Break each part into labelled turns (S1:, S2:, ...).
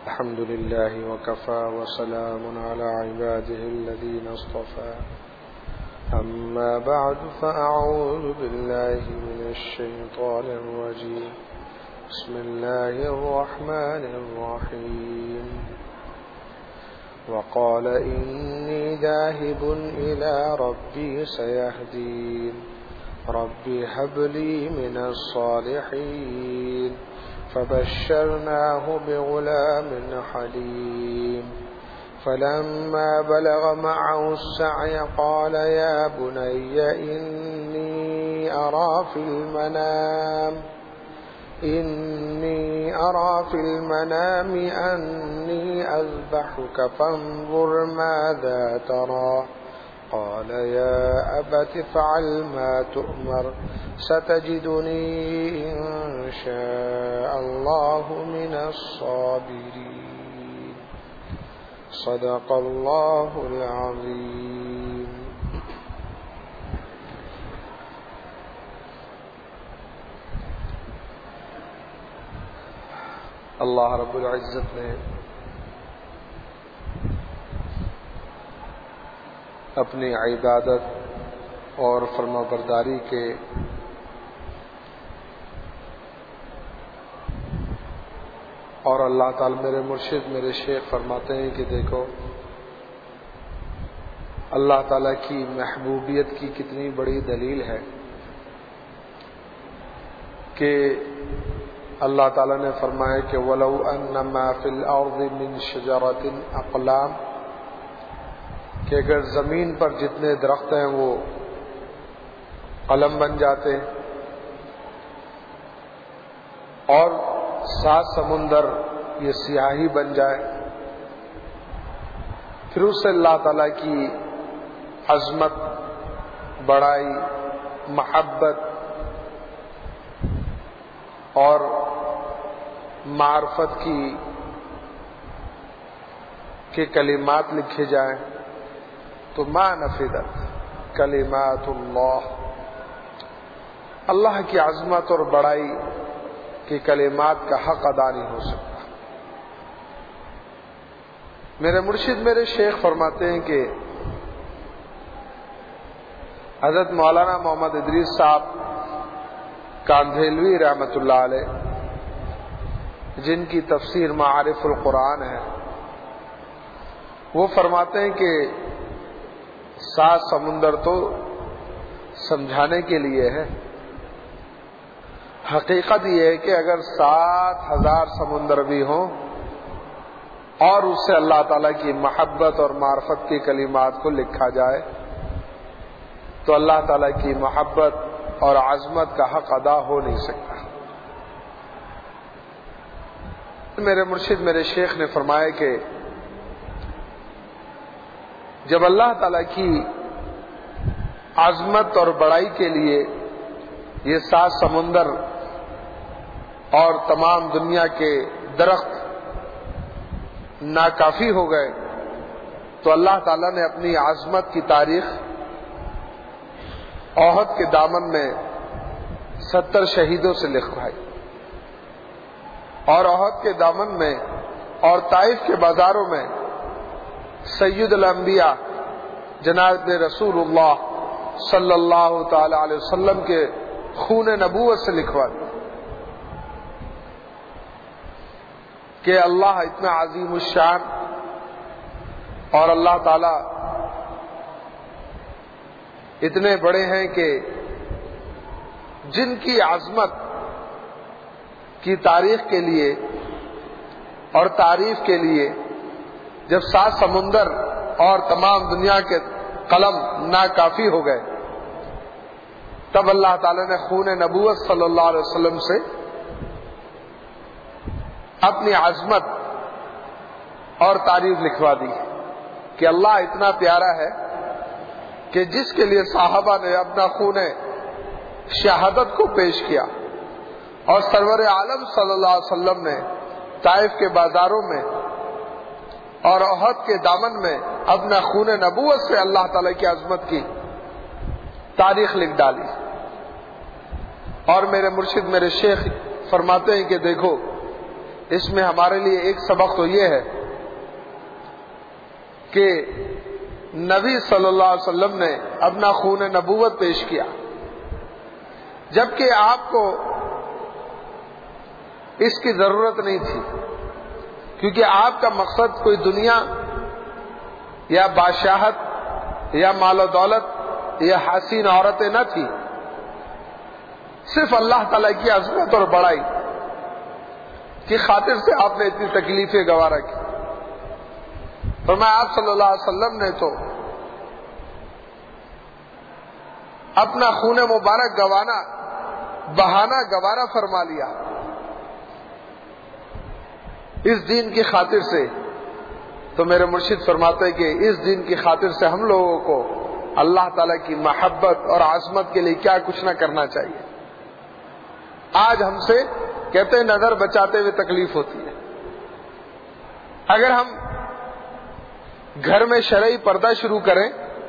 S1: الحمد لله وكفى وسلام على عباده الذين اصطفى أما بعد فأعوذ بالله من الشيطان الرجيم بسم الله الرحمن الرحيم وقال إني ذاهب إلى ربي سيهدين رب هب لي من الصالحين فبشرناه بغلام حليم فلما بلغ معه السعي قال يا بني إني أرى في المنام أني أذبحك فانظر ماذا ترى قال يا أبت افعل ما تؤمر ستجدني إن شاء الله من الصابرين صدق الله العظيم. اللہ رب العزت نے اپنی عبادت اور فرما برداری کے اور اللہ تعالی میرے مرشد میرے شیخ فرماتے ہیں کہ دیکھو اللہ تعالی کی محبوبیت کی کتنی بڑی دلیل ہے کہ اللہ تعالی نے فرمایا کہ وَلَوْ أَنَّ مَا فِي الْأَرْضِ مِنْ شَجَرَةٍ أَقْلَامٍ کہ اگر زمین پر جتنے درخت ہیں وہ قلم بن جاتے اور 7 سمندر یہ سیاہی بن جائے پھر اس سے اللہ تعالیٰ کی عظمت بڑائی محبت اور معرفت کے کلمات لکھے جائیں تو ما نفدت کلمات اللہ کی عظمت اور بڑائی کی کلمات کا حق ادا نہیں ہو سکتا. میرے مرشد میرے شیخ فرماتے ہیں کہ حضرت مولانا محمد ادریس صاحب کاندھیلوی رحمۃ اللہ علیہ جن کی تفسیر معارف القرآن ہے وہ فرماتے ہیں کہ 7 سمندر تو سمجھانے کے لیے ہے، حقیقت یہ ہے کہ اگر 7,000 سمندر بھی ہوں اور اس سے اللہ تعالیٰ کی محبت اور معرفت کی کلمات کو لکھا جائے تو اللہ تعالیٰ کی محبت اور عظمت کا حق ادا ہو نہیں سکتا. میرے مرشد میرے شیخ نے فرمایا کہ جب اللہ تعالیٰ کی عظمت اور بڑائی کے لیے یہ 7 سمندر اور تمام دنیا کے درخت ناکافی ہو گئے تو اللہ تعالیٰ نے اپنی عظمت کی تاریخ احد کے دامن میں 70 شہیدوں سے لکھوائی اور احد کے دامن میں اور طائف کے بازاروں میں سید الانبیاء جناب رسول اللہ صلی اللہ تعالی علیہ وسلم کے خون نبوت سے لکھوا دی کہ اللہ اتنا عظیم الشان اور اللہ تعالی اتنے بڑے ہیں کہ جن کی عظمت کی تاریخ کے لیے اور تعریف کے لیے جب 7 سمندر اور تمام دنیا کے قلم ناکافی ہو گئے تب اللہ تعالی نے خون نبوت صلی اللہ علیہ وسلم سے اپنی عظمت اور تعریف لکھوا دی کہ اللہ اتنا پیارا ہے کہ جس کے لیے صحابہ نے اپنا خون شہادت کو پیش کیا اور سرور عالم صلی اللہ علیہ وسلم نے طائف کے بازاروں میں اور احد کے دامن میں اپنا خون نبوت سے اللہ تعالی کی عظمت کی تاریخ لکھ ڈالی. اور میرے مرشد میرے شیخ فرماتے ہیں کہ دیکھو اس میں ہمارے لیے ایک سبق تو یہ ہے کہ نبی صلی اللہ علیہ وسلم نے اپنا خون نبوت پیش کیا، جبکہ آپ کو اس کی ضرورت نہیں تھی، کیونکہ آپ کا مقصد کوئی دنیا یا بادشاہت یا مال و دولت یا حسین عورتیں نہ تھی، صرف اللہ تعالیٰ کی عظمت اور بڑائی کی خاطر سے آپ نے اتنی تکلیفیں گوارا کی۔ فرمایا آپ صلی اللہ علیہ وسلم نے تو اپنا خون مبارک گوانا بہانا گوارا فرما لیا اس دین کی خاطر سے، تو میرے مرشد فرماتے ہیں کہ اس دین کی خاطر سے ہم لوگوں کو اللہ تعالیٰ کی محبت اور عظمت کے لیے کیا کچھ نہ کرنا چاہیے۔ آج ہم سے کہتے ہیں نظر بچاتے ہوئے تکلیف ہوتی ہے۔ اگر ہم گھر میں شرعی پردہ شروع کریں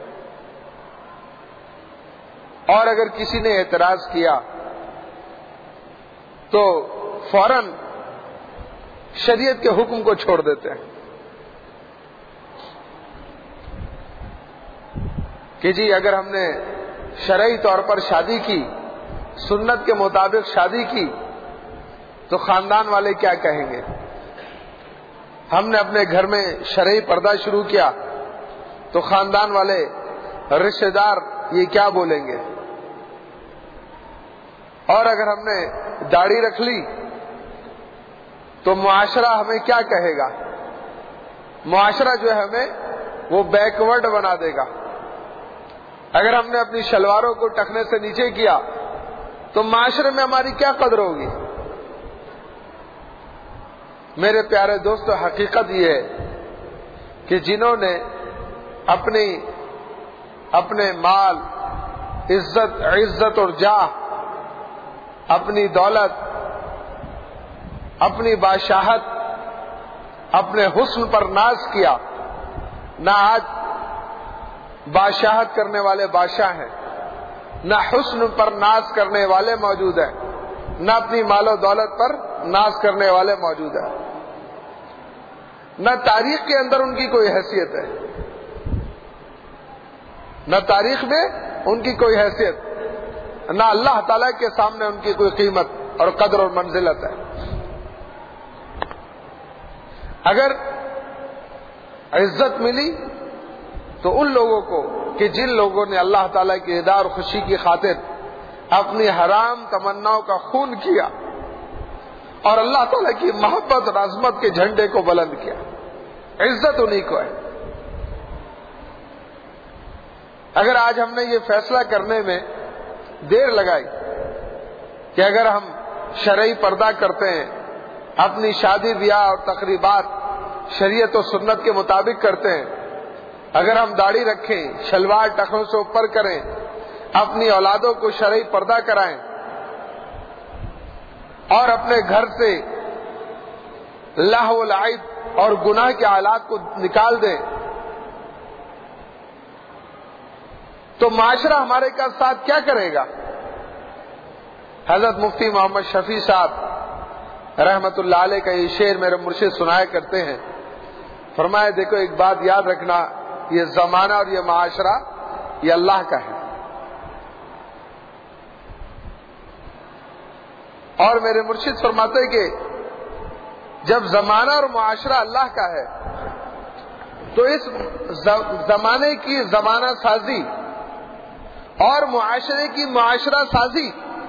S1: اور اگر کسی نے اعتراض کیا تو فوراً شریعت کے حکم کو چھوڑ دیتے ہیں کہ جی اگر ہم نے شرعی طور پر شادی کی، سنت کے مطابق شادی کی، تو خاندان والے کیا کہیں گے؟ ہم نے اپنے گھر میں شرعی پردہ شروع کیا تو خاندان والے رشتہ دار یہ کیا بولیں گے؟ اور اگر ہم نے داڑھی رکھ لی تو معاشرہ ہمیں کیا کہے گا؟ معاشرہ جو ہے ہمیں وہ بیکورڈ بنا دے گا۔ اگر ہم نے اپنی شلواروں کو ٹخنے سے نیچے کیا تو معاشرے میں ہماری کیا قدر ہوگی؟ میرے پیارے دوستو، حقیقت یہ ہے کہ جنہوں نے اپنے مال، عزت اور جاہ، اپنی دولت، اپنی بادشاہت، اپنے حسن پر ناز کیا، نہ آج بادشاہت کرنے والے بادشاہ ہیں، نہ حسن پر ناز کرنے والے موجود ہیں، نہ اپنی مال و دولت پر ناز کرنے والے موجود ہیں، نہ تاریخ کے اندر ان کی کوئی حیثیت ہے، نہ تاریخ میں ان کی کوئی حیثیت، نہ اللہ تعالیٰ کے سامنے ان کی کوئی قیمت اور قدر اور منزلت ہے۔ اگر عزت ملی تو ان لوگوں کو کہ جن لوگوں نے اللہ تعالیٰ کی رضا اور خوشی کی خاطر اپنی حرام تمناؤں کا خون کیا اور اللہ تعالیٰ کی محبت اور عظمت کے جھنڈے کو بلند کیا، عزت انہی کو ہے۔ اگر آج ہم نے یہ فیصلہ کرنے میں دیر لگائی کہ اگر ہم شرعی پردہ کرتے ہیں، اپنی شادی بیاہ اور تقریبات شریعت و سنت کے مطابق کرتے ہیں، اگر ہم داڑھی رکھیں، شلوار ٹخنوں سے اوپر کریں، اپنی اولادوں کو شرعی پردہ کرائیں اور اپنے گھر سے لہو و لعب اور گناہ کے آلات کو نکال دیں، تو معاشرہ ہمارے کا ساتھ کیا کرے گا؟ حضرت مفتی محمد شفیع صاحب رحمت اللہ علیہ کا یہ شعر میرے مرشد سنایا کرتے ہیں، فرمایا دیکھو ایک بات یاد رکھنا، یہ زمانہ اور یہ معاشرہ یہ اللہ کا ہے، اور میرے مرشد فرماتے کہ جب زمانہ اور معاشرہ اللہ کا ہے تو اس زمانے کی زمانہ سازی اور معاشرے کی معاشرہ سازی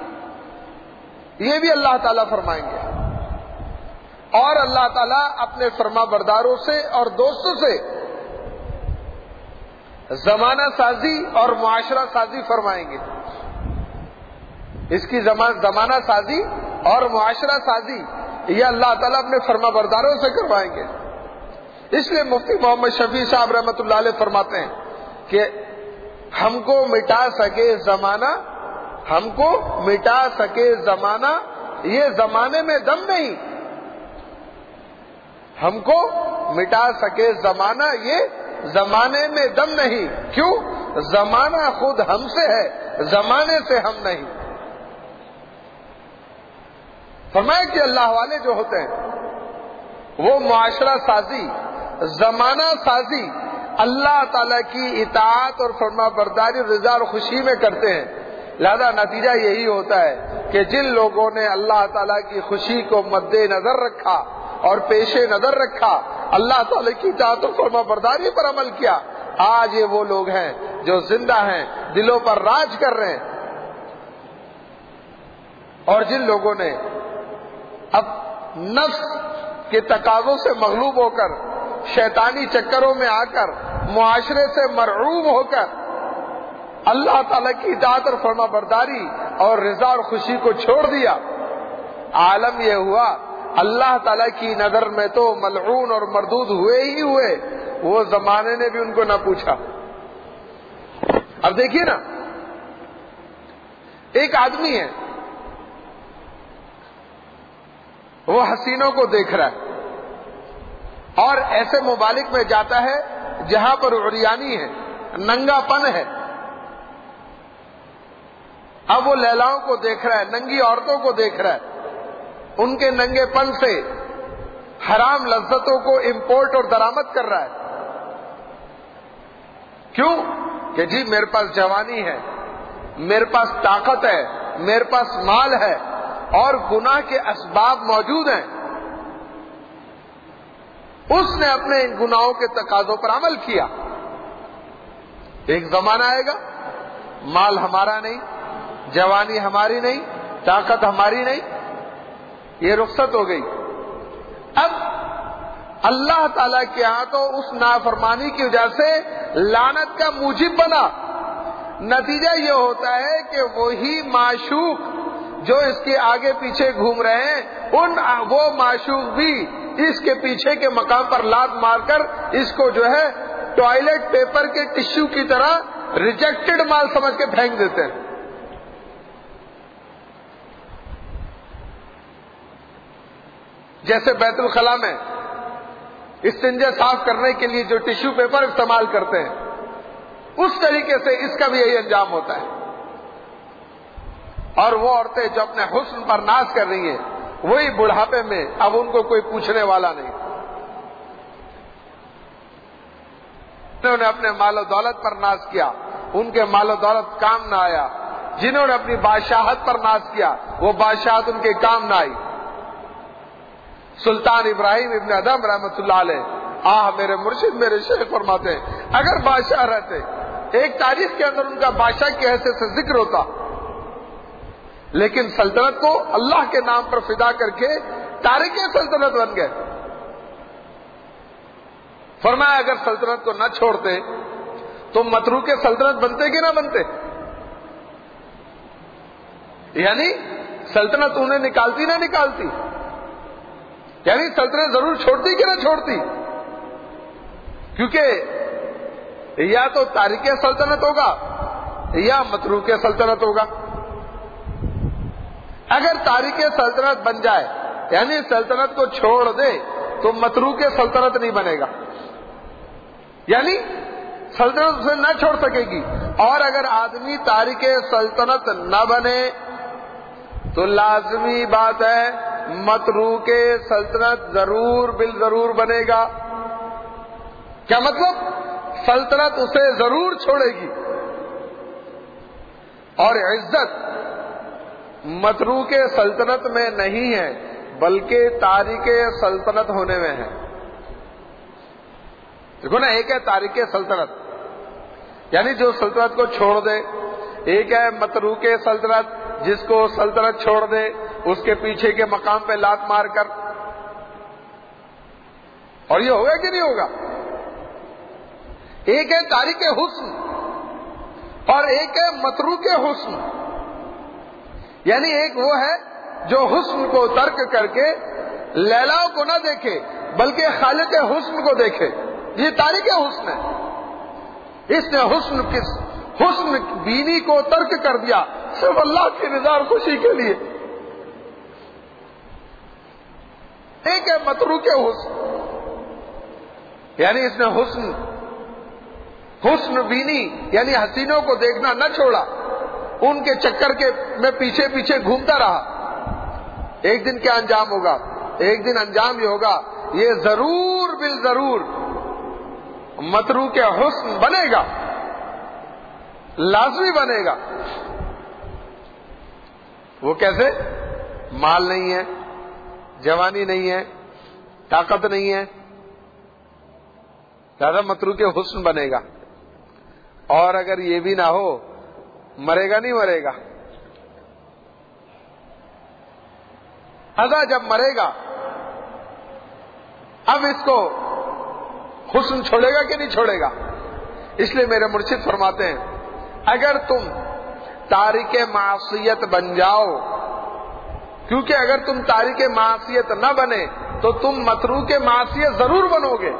S1: یہ بھی اللہ تعالیٰ فرمائیں گے، اور اللہ تعالیٰ اپنے فرما برداروں سے اور دوستوں سے زمانہ سازی اور معاشرہ سازی فرمائیں گے۔ اس کی زمانہ سازی اور معاشرہ سازی یہ اللہ تعالیٰ اپنے فرما برداروں سے کروائیں گے۔ اس لیے مفتی محمد شفیع صاحب رحمۃ اللہ علیہ فرماتے ہیں کہ ہم کو مٹا سکے زمانہ، ہم کو مٹا سکے زمانہ، یہ زمانے میں دم نہیں، ہم کو مٹا سکے زمانہ، یہ زمانے میں دم نہیں۔ کیوں؟ زمانہ خود ہم سے ہے، زمانے سے ہم نہیں۔ فرمایا کہ اللہ والے جو ہوتے ہیں وہ معاشرہ سازی، زمانہ سازی اللہ تعالیٰ کی اطاعت اور فرما برداری، رضا اور خوشی میں کرتے ہیں. لہذا نتیجہ یہی ہوتا ہے کہ جن لوگوں نے اللہ تعالیٰ کی خوشی کو مد نظر رکھا اور پیش نظر رکھا، اللہ تعالیٰ کی اطاعت اور فرما برداری پر عمل کیا، آج یہ وہ لوگ ہیں جو زندہ ہیں، دلوں پر راج کر رہے ہیں. اور جن لوگوں نے اب نفس کے تقاضوں سے مغلوب ہو کر، شیطانی چکروں میں آ کر، معاشرے سے مرعوب ہو کر اللہ تعالیٰ کی اطاعت اور فرما برداری اور رضا اور خوشی کو چھوڑ دیا، عالم یہ ہوا اللہ تعالیٰ کی نظر میں تو ملعون اور مردود ہوئے ہی ہوئے، وہ زمانے نے بھی ان کو نہ پوچھا. اب دیکھیے نا، ایک آدمی ہے، وہ حسینوں کو دیکھ رہا ہے اور ایسے ممالک میں جاتا ہے جہاں پر عریانی ہے، ننگا پن ہے. اب وہ لیلاؤں کو دیکھ رہا ہے، ننگی عورتوں کو دیکھ رہا ہے، ان کے ننگے پن سے حرام لذتوں کو امپورٹ اور درآمد کر رہا ہے. کیوں؟ کہ جی میرے پاس جوانی ہے، میرے پاس طاقت ہے، میرے پاس مال ہے اور گناہ کے اسباب موجود ہیں. اس نے اپنے ان گناہوں کے تقاضوں پر عمل کیا. ایک زمانہ آئے گا مال ہمارا نہیں، جوانی ہماری نہیں، طاقت ہماری نہیں، یہ رخصت ہو گئی. اب اللہ تعالیٰ کے ہاں تو اس نافرمانی کی وجہ سے لعنت کا موجب بنا. نتیجہ یہ ہوتا ہے کہ وہی معشوق جو اس کے آگے پیچھے گھوم رہے ہیں، وہ معشوق بھی اس کے پیچھے کے مقام پر لات مار کر اس کو جو ہے ٹوائلٹ پیپر کے ٹشو کی طرح ریجیکٹڈ مال سمجھ کے پھینک دیتے ہیں. جیسے بیت الخلاء میں استنجا صاف کرنے کے لیے جو ٹشو پیپر استعمال کرتے ہیں، اس طریقے سے اس کا بھی یہی انجام ہوتا ہے. اور وہ عورتیں جو اپنے حسن پر ناز کر رہی ہیں، وہی بڑھاپے میں اب ان کو کوئی پوچھنے والا نہیں. انہوں نے اپنے مال و دولت پر ناز کیا، ان کے مال و دولت کام نہ آیا. جنہوں نے اپنی بادشاہت پر ناز کیا، وہ بادشاہت ان کے کام نہ آئی. سلطان ابراہیم ابن ادم رحمۃ اللہ علیہ، میرے مرشد میرے شیخ فرماتے ہیں، اگر بادشاہ رہتے، ایک تاریخ کے اندر ان کا بادشاہ کی حیثیت سے ذکر ہوتا، لیکن سلطنت کو اللہ کے نام پر فدا کر کے تارک سلطنت بن گئے. فرمایا اگر سلطنت کو نہ چھوڑتے تو متروک سلطنت بنتے کہ نہ بنتے؟ یعنی سلطنت انہیں نکالتی نہ نکالتی، یعنی سلطنت ضرور چھوڑتی کہ نہ چھوڑتی، کیونکہ یا تو تارک سلطنت ہوگا یا متروک سلطنت ہوگا. اگر تارک سلطنت بن جائے یعنی سلطنت کو چھوڑ دے تو متروک سلطنت نہیں بنے گا، یعنی سلطنت اسے نہ چھوڑ سکے گی. اور اگر آدمی تارک سلطنت نہ بنے تو لازمی بات ہے متروک سلطنت ضرور بالضرور بنے گا. کیا مطلب؟ سلطنت اسے ضرور چھوڑے گی. اور عزت متروک سلطنت میں نہیں ہے بلکہ تارک سلطنت ہونے میں ہے. دیکھو نا، ایک ہے تارک سلطنت یعنی جو سلطنت کو چھوڑ دے، ایک ہے متروک سلطنت جس کو سلطنت چھوڑ دے اس کے پیچھے کے مقام پہ لات مار کر. اور یہ ہوگا کہ نہیں ہوگا؟ ایک ہے تارک حسن اور ایک ہے متروک حسن. یعنی ایک وہ ہے جو حسن کو ترک کر کے لیلاؤں کو نہ دیکھے بلکہ خالق حسن کو دیکھے، یہ تارک حسن ہے. اس نے حسن بینی کو ترک کر دیا صرف اللہ کی رضا اور خوشی کے لیے. ایک ہے متروک حسن یعنی اس نے حسن بینی یعنی حسینوں کو دیکھنا نہ چھوڑا، ان کے چکر کے میں پیچھے پیچھے گھومتا رہا. ایک دن کیا انجام ہوگا؟ ایک دن انجام یہ ہوگا، یہ ضرور بالضرور متروک حسن بنے گا، لازمی بنے گا۔ وہ کیسے؟ مال نہیں ہے، جوانی نہیں ہے، طاقت نہیں ہے، زیادہ متروک حسن بنے گا۔ اور اگر یہ بھی نہ ہو، مرے گا نہیں مرے گا؟ ادا جب مرے گا اب اس کو حسن چھوڑے گا کہ نہیں چھوڑے گا؟ اس لیے میرے مرشد فرماتے ہیں اگر تم تارک معصیت بن جاؤ، کیونکہ اگر تم تارک معصیت نہ بنے تو تم متروک معصیت ضرور بنو گے۔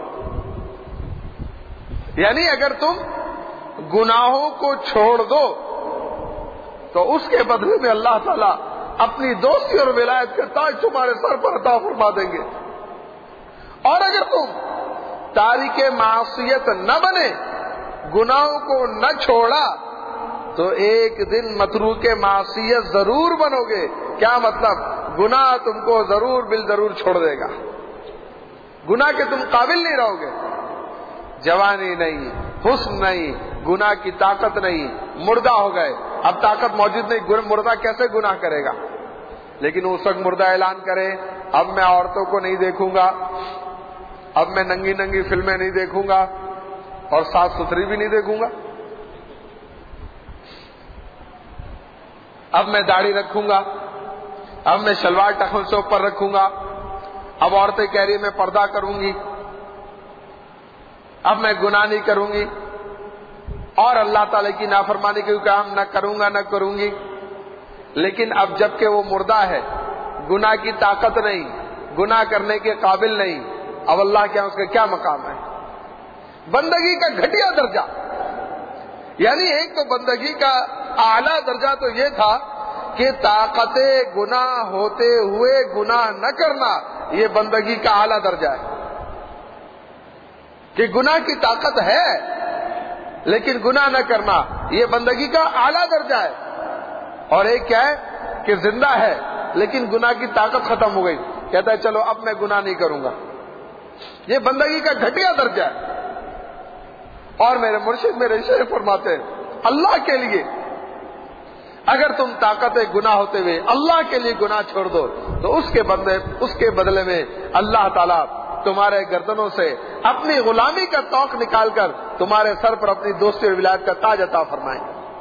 S1: یعنی اگر تم گناہوں کو چھوڑ دو تو اس کے بدلے میں اللہ تعالیٰ اپنی دوستی اور ولایت کا تاج تمہارے سر پر عطا فرما دیں گے۔ اور اگر تم تارک معصیت نہ بنے، گناہوں کو نہ چھوڑا، تو ایک دن متروک معصیت ضرور بنو گے۔ کیا مطلب؟ گناہ تم کو ضرور بالضرور چھوڑ دے گا، گناہ کے تم قابل نہیں رہو گے۔ جوانی نہیں، حسن نہیں، گناہ کی طاقت نہیں، مردہ ہو گئے، اب طاقت موجود نہیں، مردہ کیسے گناہ کرے گا؟ لیکن اس وقت مردہ اعلان کرے اب میں عورتوں کو نہیں دیکھوں گا، اب میں ننگی ننگی فلمیں نہیں دیکھوں گا اور صاف ستھری بھی نہیں دیکھوں گا، اب میں داڑھی رکھوں گا، اب میں شلوار ٹخن سے اوپر رکھوں گا، اب عورتیں کہہ رہی میں پردہ کروں گی، اب میں گناہ نہیں کروں گی اور اللہ تعالی کی نافرمانی کے کام نہ کروں گا نہ کروں گی۔ لیکن اب جبکہ وہ مردہ ہے، گناہ کی طاقت نہیں، گناہ کرنے کے قابل نہیں، اب اللہ کے اس کا کیا مقام ہے؟ بندگی کا گھٹیا درجہ۔ یعنی ایک تو بندگی کا اعلیٰ درجہ تو یہ تھا کہ طاقت گناہ ہوتے ہوئے گناہ نہ کرنا، یہ بندگی کا اعلیٰ درجہ ہے کہ گناہ کی طاقت ہے لیکن گناہ نہ کرنا، یہ بندگی کا اعلیٰ درجہ ہے۔ اور ایک کیا ہے کہ زندہ ہے لیکن گناہ کی طاقت ختم ہو گئی، کہتا ہے چلو اب میں گناہ نہیں کروں گا، یہ بندگی کا گھٹیا درجہ ہے۔ اور میرے مرشد میرے شیخ فرماتے ہیں اللہ کے لیے اگر تم طاقت گناہ ہوتے ہوئے اللہ کے لیے گناہ چھوڑ دو تو اس کے بدلے میں اللہ تعالیٰ تمہارے گردنوں سے اپنی غلامی کا توق نکال کر تمہارے سر پر اپنی دوستی اور ولایت کا تاج عطا فرمائیں۔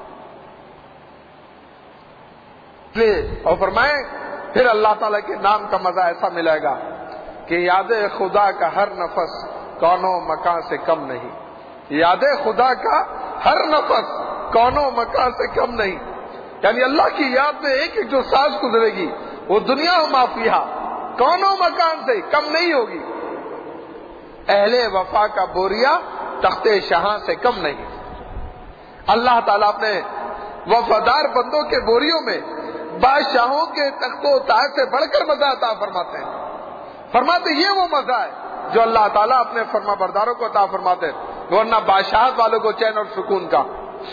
S1: اور فرمائیں پھر اللہ تعالیٰ کے نام کا مزہ ایسا ملے گا کہ یاد خدا کا ہر نفس کون و مکان سے کم نہیں، یاد خدا کا ہر نفس کون و مکان سے کم نہیں۔ یعنی اللہ کی یاد میں ایک ایک جو سانس گزرے گی وہ دنیا و ما فیہا کون و مکان سے کم نہیں ہوگی۔ اہل وفا کا بوریا تخت شہاں سے کم نہیں۔ اللہ تعالیٰ اپنے وفادار بندوں کے بوریوں میں بادشاہوں کے تخت و تاج سے بڑھ کر مزہ عطا فرماتے ہیں۔ فرماتے یہ وہ مزہ ہے جو اللہ تعالیٰ اپنے فرما برداروں کو عطا فرماتے ہیں، ورنہ بادشاہت والوں کو چین اور سکون کا،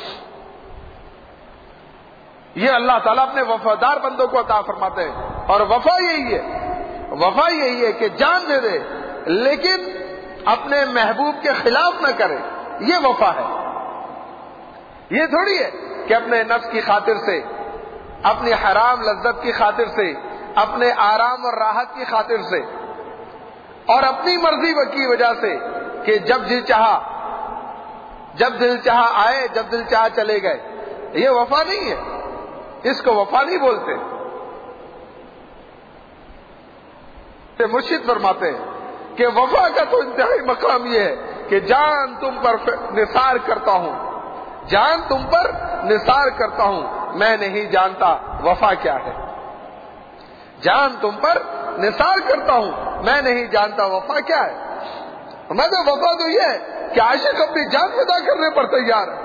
S1: یہ اللہ تعالیٰ اپنے وفادار بندوں کو عطا فرماتے ہیں۔ اور وفا یہی ہے کہ جان دے دے لیکن اپنے محبوب کے خلاف نہ کرے، یہ وفا ہے۔ یہ تھوڑی ہے کہ اپنے نفس کی خاطر سے، اپنی حرام لذت کی خاطر سے، اپنے آرام اور راحت کی خاطر سے اور اپنی مرضی کی وجہ سے کہ جب دل چاہا آئے، جب دل چاہا چلے گئے، یہ وفا نہیں ہے، اس کو وفا نہیں بولتے۔ مرشد فرماتے ہیں کہ وفا کا تو انتہائی مقام یہ ہے کہ جان تم پر نثار کرتا ہوں، جان تم پر نثار کرتا ہوں، میں نہیں جانتا وفا کیا ہے۔ جان تم پر نثار کرتا ہوں، میں نہیں جانتا وفا کیا ہے۔ میں تو وفا تو یہ ہے کہ عاشق اپنی جان فدا کرنے پر تیار ہے،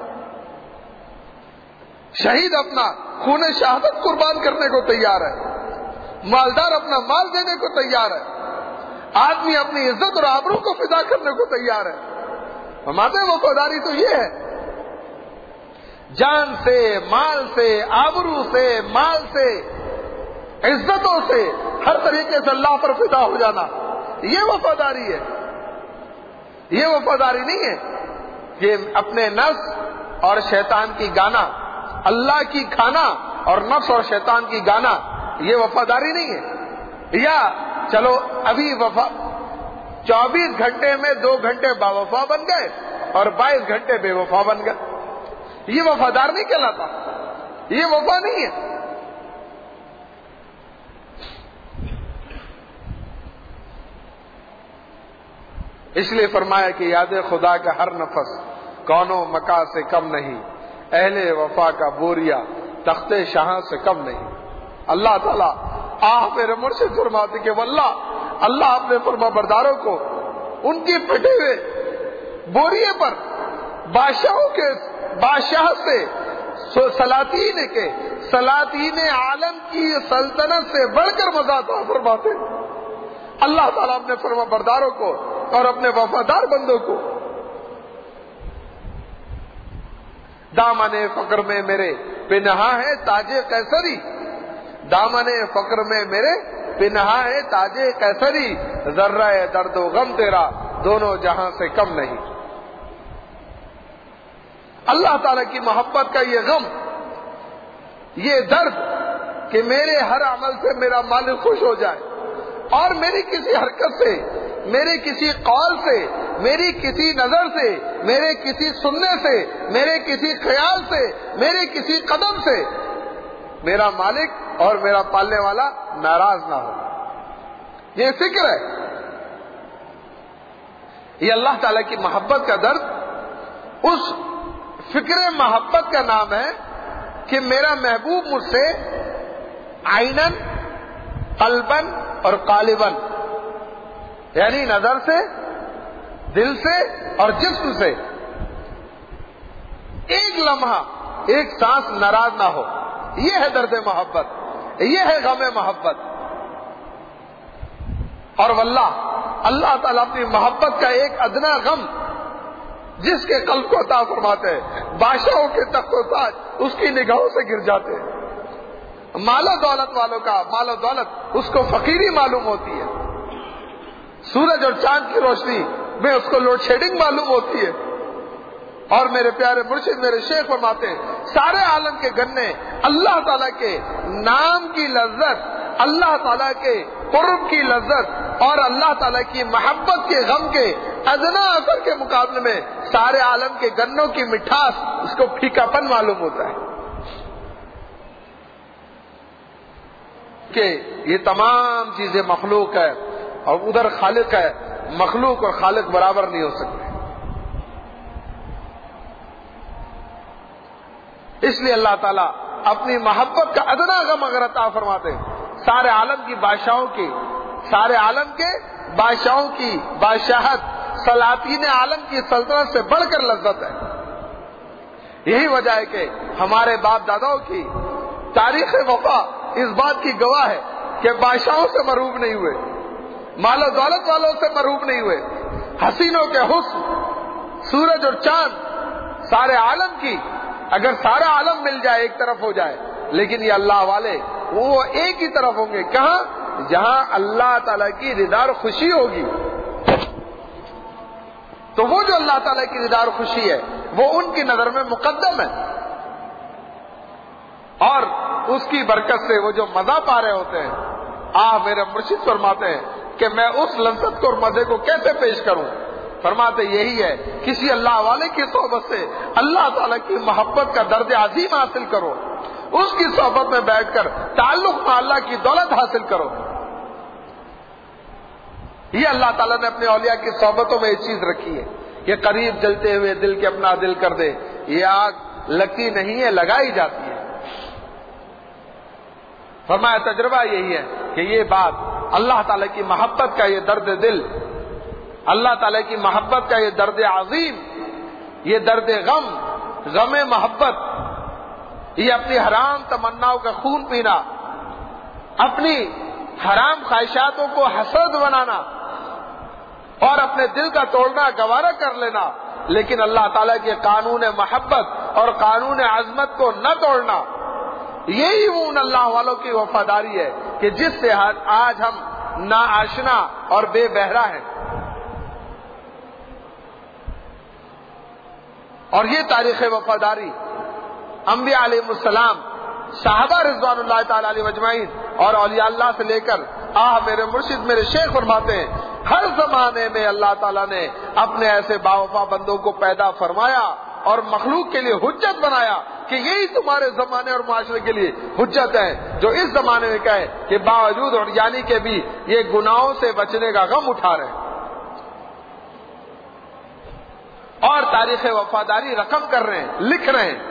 S1: شہید اپنا خون شہادت قربان کرنے کو تیار ہے، مالدار اپنا مال دینے کو تیار ہے، آدمی اپنی عزت اور آبرو کو فدا کرنے کو تیار ہے۔ فرماتے ہیں وفاداری تو یہ ہے، جان سے، مال سے، آبرو سے، مال سے، عزتوں سے، ہر طریقے سے اللہ پر فدا ہو جانا، یہ وفاداری ہے۔ یہ وفاداری نہیں ہے کہ اپنے نفس اور شیطان کی گانا، اللہ کی کھانا اور نفس اور شیطان کی گانا، یہ وفاداری نہیں ہے۔ یا چلو ابھی 24 گھنٹے میں 2 گھنٹے باوفا بن گئے اور 22 گھنٹے بے وفا بن گئے، یہ وفادار نہیں کہلاتا، یہ وفا نہیں ہے۔ اس لیے فرمایا کہ یاد خدا کا ہر نفس کون و مکا سے کم نہیں، اہل وفا کا بوریا تخت شاہ سے کم نہیں۔ اللہ تعالیٰ میرے مرشد فرماتے کہ واللہ اللہ اپنے فرما برداروں کو ان کی پھٹے ہوئے بوریے پر بادشاہ سے سلاطین عالم کی سلطنت سے بڑھ کر مزہ عطا فرماتے۔ اللہ تعالیٰ اپنے فرما برداروں کو اور اپنے وفادار بندوں کو دامن فقر میں میرے پنہا ہے تاج قیصری، دامن فقر میں میرے پنہا ہے تاج قیصری، ذرہ درد و غم تیرا دونوں جہاں سے کم نہیں۔ اللہ تعالیٰ کی محبت کا یہ غم، یہ درد کہ میرے ہر عمل سے میرا مالک خوش ہو جائے اور میری کسی حرکت سے، میرے کسی قول سے، میری کسی نظر سے، میرے کسی سننے سے، میرے کسی خیال سے، میرے کسی قدم سے میرا مالک اور میرا پالنے والا ناراض نہ ہو، یہ فکر ہے۔ یہ اللہ تعالیٰ کی محبت کا درد، اس فکر محبت کا نام ہے کہ میرا محبوب مجھ سے عینن، قلبن اور قالبن، یعنی نظر سے، دل سے اور جسم سے ایک لمحہ، ایک سانس ناراض نہ ہو، یہ ہے درد محبت، یہ ہے غم محبت۔ اور واللہ اللہ تعالیٰ اپنی محبت کا ایک ادنا غم جس کے قلب کو عطا فرماتے ہیں، بادشاہوں کے تخت و تاج اس کی نگاہوں سے گر جاتے ہیں۔ مال و دولت والوں کا مال و دولت اس کو فقیری معلوم ہوتی ہے، سورج اور چاند کی روشنی میں اس کو لوڈ شیڈنگ معلوم ہوتی ہے۔ اور میرے پیارے مرشد میرے شیخ فرماتے ہیں سارے عالم کے گنے اللہ تعالیٰ کے نام کی لذت، اللہ تعالیٰ کے قرب کی لذت اور اللہ تعالیٰ کی محبت کے غم کے ادنا اثر کے مقابلے میں سارے عالم کے گنوں کی مٹھاس اس کو پھیکا پن معلوم ہوتا ہے کہ یہ تمام چیزیں مخلوق ہے اور ادھر خالق ہے، مخلوق اور خالق برابر نہیں ہو سکتے۔ اس لیے اللہ تعالیٰ اپنی محبت کا ادنا غم اگر عطا فرماتے، سارے عالم کی بادشاہوں کی، سارے عالم کے بادشاہوں کی بادشاہت، سلاطین عالم کی سلطنت سے بڑھ کر لذت ہے۔ یہی وجہ ہے کہ ہمارے باپ داداؤں کی تاریخ وفا اس بات کی گواہ ہے کہ بادشاہوں سے مرعوب نہیں ہوئے، مال و دولت والوں سے مرعوب نہیں ہوئے، حسینوں کے حسن، سورج اور چاند، سارے عالم کی اگر سارا عالم مل جائے ایک طرف ہو جائے، لیکن یہ اللہ والے وہ ایک ہی طرف ہوں گے، کہاں؟ جہاں اللہ تعالیٰ کی رضا اور خوشی ہوگی۔ تو وہ جو اللہ تعالیٰ کی رضا اور خوشی ہے وہ ان کی نظر میں مقدم ہے، اور اس کی برکت سے وہ جو مزہ پا رہے ہوتے ہیں، میرے مرشد فرماتے ہیں کہ میں اس لذت کو اور مزے کو کیسے پیش کروں؟ فرماتے یہی ہے کسی اللہ والے کی صحبت سے اللہ تعالیٰ کی محبت کا درد عظیم حاصل کرو، اس کی صحبت میں بیٹھ کر تعلق میں اللہ کی دولت حاصل کرو۔ یہ اللہ تعالیٰ نے اپنے اولیاء کی صحبتوں میں یہ چیز رکھی ہے کہ قریب جلتے ہوئے دل کے اپنا دل کر دے، یہ آگ لگتی نہیں ہے، لگائی جاتی ہے۔ فرمایا تجربہ یہی ہے کہ یہ بات اللہ تعالیٰ کی محبت کا یہ درد دل، اللہ تعالیٰ کی محبت کا یہ درد عظیم، یہ درد غم، غم محبت، یہ اپنی حرام تمناؤں کا خون پینا، اپنی حرام خواہشاتوں کو حسد بنانا اور اپنے دل کا توڑنا گوارا کر لینا، لیکن اللہ تعالیٰ کے قانون محبت اور قانون عظمت کو نہ توڑنا، یہی وہ ان اللہ والوں کی وفاداری ہے کہ جس سے آج ہم ناآشنا اور بے بہرا ہیں. اور یہ تاریخ وفاداری انبیاء علیہ السلام، صحابہ رضوان اللہ تعالی علیہ اجمعین اور اولیاء اللہ سے لے کر میرے مرشد میرے شیخ فرماتے ہیں ہر زمانے میں اللہ تعالیٰ نے اپنے ایسے باوفا بندوں کو پیدا فرمایا اور مخلوق کے لیے حجت بنایا کہ یہی تمہارے زمانے اور معاشرے کے لیے حجت ہے، جو اس زمانے میں کہے کہ باوجود اور یعنی کہ بھی یہ گناہوں سے بچنے کا غم اٹھا رہے ہیں اور تاریخ وفاداری رقم کر رہے ہیں، لکھ رہے ہیں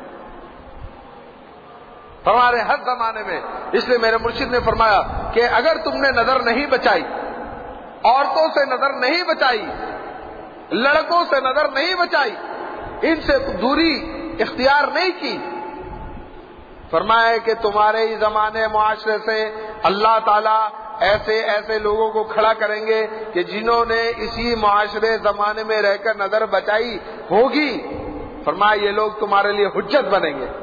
S1: ہمارے ہر زمانے میں. اس لیے میرے مرشد نے فرمایا کہ اگر تم نے نظر نہیں بچائی، عورتوں سے نظر نہیں بچائی، لڑکوں سے نظر نہیں بچائی، ان سے دوری اختیار نہیں کی، فرمایا کہ تمہارے ہی زمانے معاشرے سے اللہ تعالیٰ ایسے ایسے لوگوں کو کھڑا کریں گے کہ جنہوں نے اسی معاشرے زمانے میں رہ کر نظر بچائی ہوگی، فرمایا یہ لوگ تمہارے لیے حجت بنیں گے،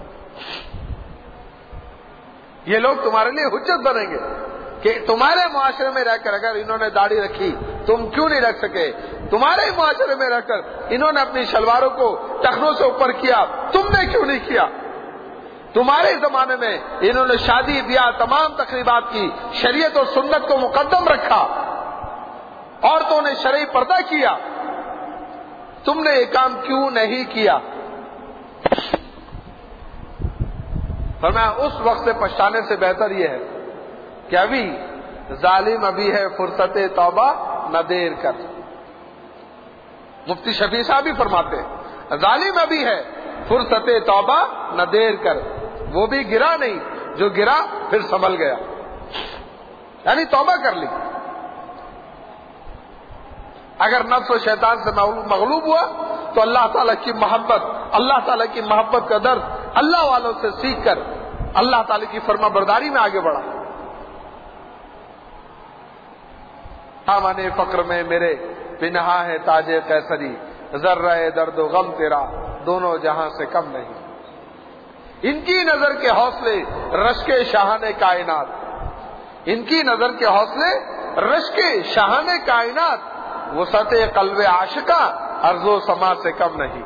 S1: یہ لوگ تمہارے لیے حجت بنیں گے کہ تمہارے معاشرے میں رہ کر اگر انہوں نے داڑھی رکھی تم کیوں نہیں رکھ سکے، تمہارے معاشرے میں رہ کر انہوں نے اپنی شلواروں کو ٹخنوں سے اوپر کیا تم نے کیوں نہیں کیا، تمہارے زمانے میں انہوں نے شادی بیاہ تمام تقریبات کی شریعت اور سنت کو مقدم رکھا، عورتوں نے شرعی پردہ کیا، تم نے یہ کام کیوں نہیں کیا. فرمایا اس وقت سے پچھتانے سے بہتر یہ ہے کہ ابھی ظالم ابھی ہے فرصت توبہ نہ دیر کر. مفتی شفیع صاحب بھی فرماتے ہیں ظالم ابھی ہے فرصت توبہ نہ دیر کر، وہ بھی گرا نہیں جو گرا پھر سنبھل گیا، یعنی توبہ کر لی. اگر نفس و شیطان سے مغلوب ہوا تو اللہ تعالیٰ کی محبت، اللہ تعالیٰ کی محبت کا درد اللہ والوں سے سیکھ کر اللہ تعالیٰ کی فرما برداری میں آگے بڑھا. دامن فقر میں میرے پنہا ہے تاج قیصری، ذرہ درد و غم تیرا دونوں جہاں سے کم نہیں. ان کی نظر کے حوصلے رشک شاہان کائنات، ان کی نظر کے حوصلے رشک شاہان کائنات، وسعت قلب عاشقاں ارض و سما سے کم نہیں.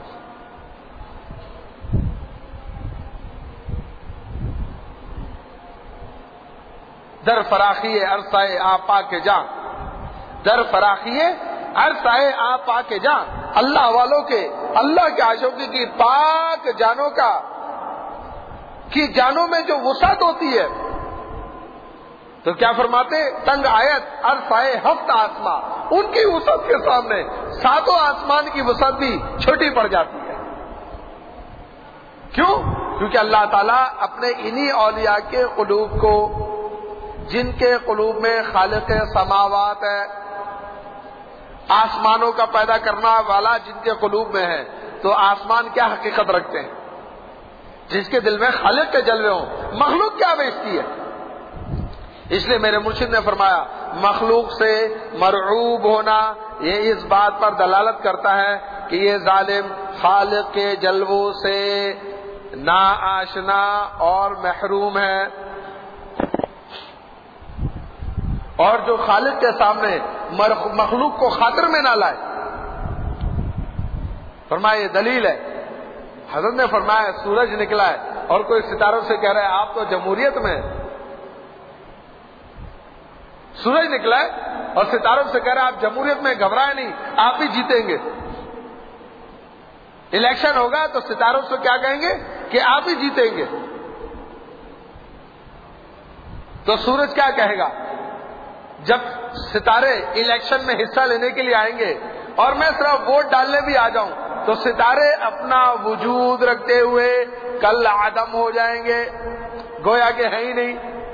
S1: در فراخی عرصہ آپا کے جان، در فراخی عرصہ آپا کے جان، اللہ والوں کے، اللہ کے عاشقوں کی پاک جانوں کی جانوں میں جو وسعت ہوتی ہے تو کیا فرماتے تنگ آیت عرصہ ہفت آسمان، ان کی وسعت کے سامنے ساتوں آسمان کی وسعت بھی چھوٹی پڑ جاتی ہے. کیوں؟ کیونکہ اللہ تعالیٰ اپنے انہی اولیاء کے قلوب کو، جن کے قلوب میں خالق سماوات ہے، آسمانوں کا پیدا کرنا والا جن کے قلوب میں ہے، تو آسمان کیا حقیقت رکھتے ہیں؟ جس کے دل میں خالق کے جلوے ہوں، مخلوق کیا بیچتی ہے؟ اس لیے میرے مرشد نے فرمایا مخلوق سے مرعوب ہونا یہ اس بات پر دلالت کرتا ہے کہ یہ ظالم خالق کے جلووں سے ناآشنا اور محروم ہے، اور جو خالق کے سامنے مخلوق کو خاطر میں نہ لائے. فرمایا یہ دلیل ہے. حضرت نے فرمایا سورج نکلا ہے اور کوئی ستاروں سے کہہ رہا ہے آپ تو جمہوریت میں ہیں. سورج نکلا ہے اور ستاروں سے کہہ رہا ہے آپ جمہوریت میں، گھبرائے نہیں آپ ہی جیتیں گے. الیکشن ہوگا تو ستاروں سے کیا کہیں گے کہ آپ ہی جیتیں گے. تو سورج کیا کہے گا جب ستارے الیکشن میں حصہ لینے کے لیے آئیں گے اور میں صرف ووٹ ڈالنے بھی آ جاؤں تو ستارے اپنا وجود رکھتے ہوئے کل عدم ہو جائیں گے، گویا کہ ہے ہی نہیں.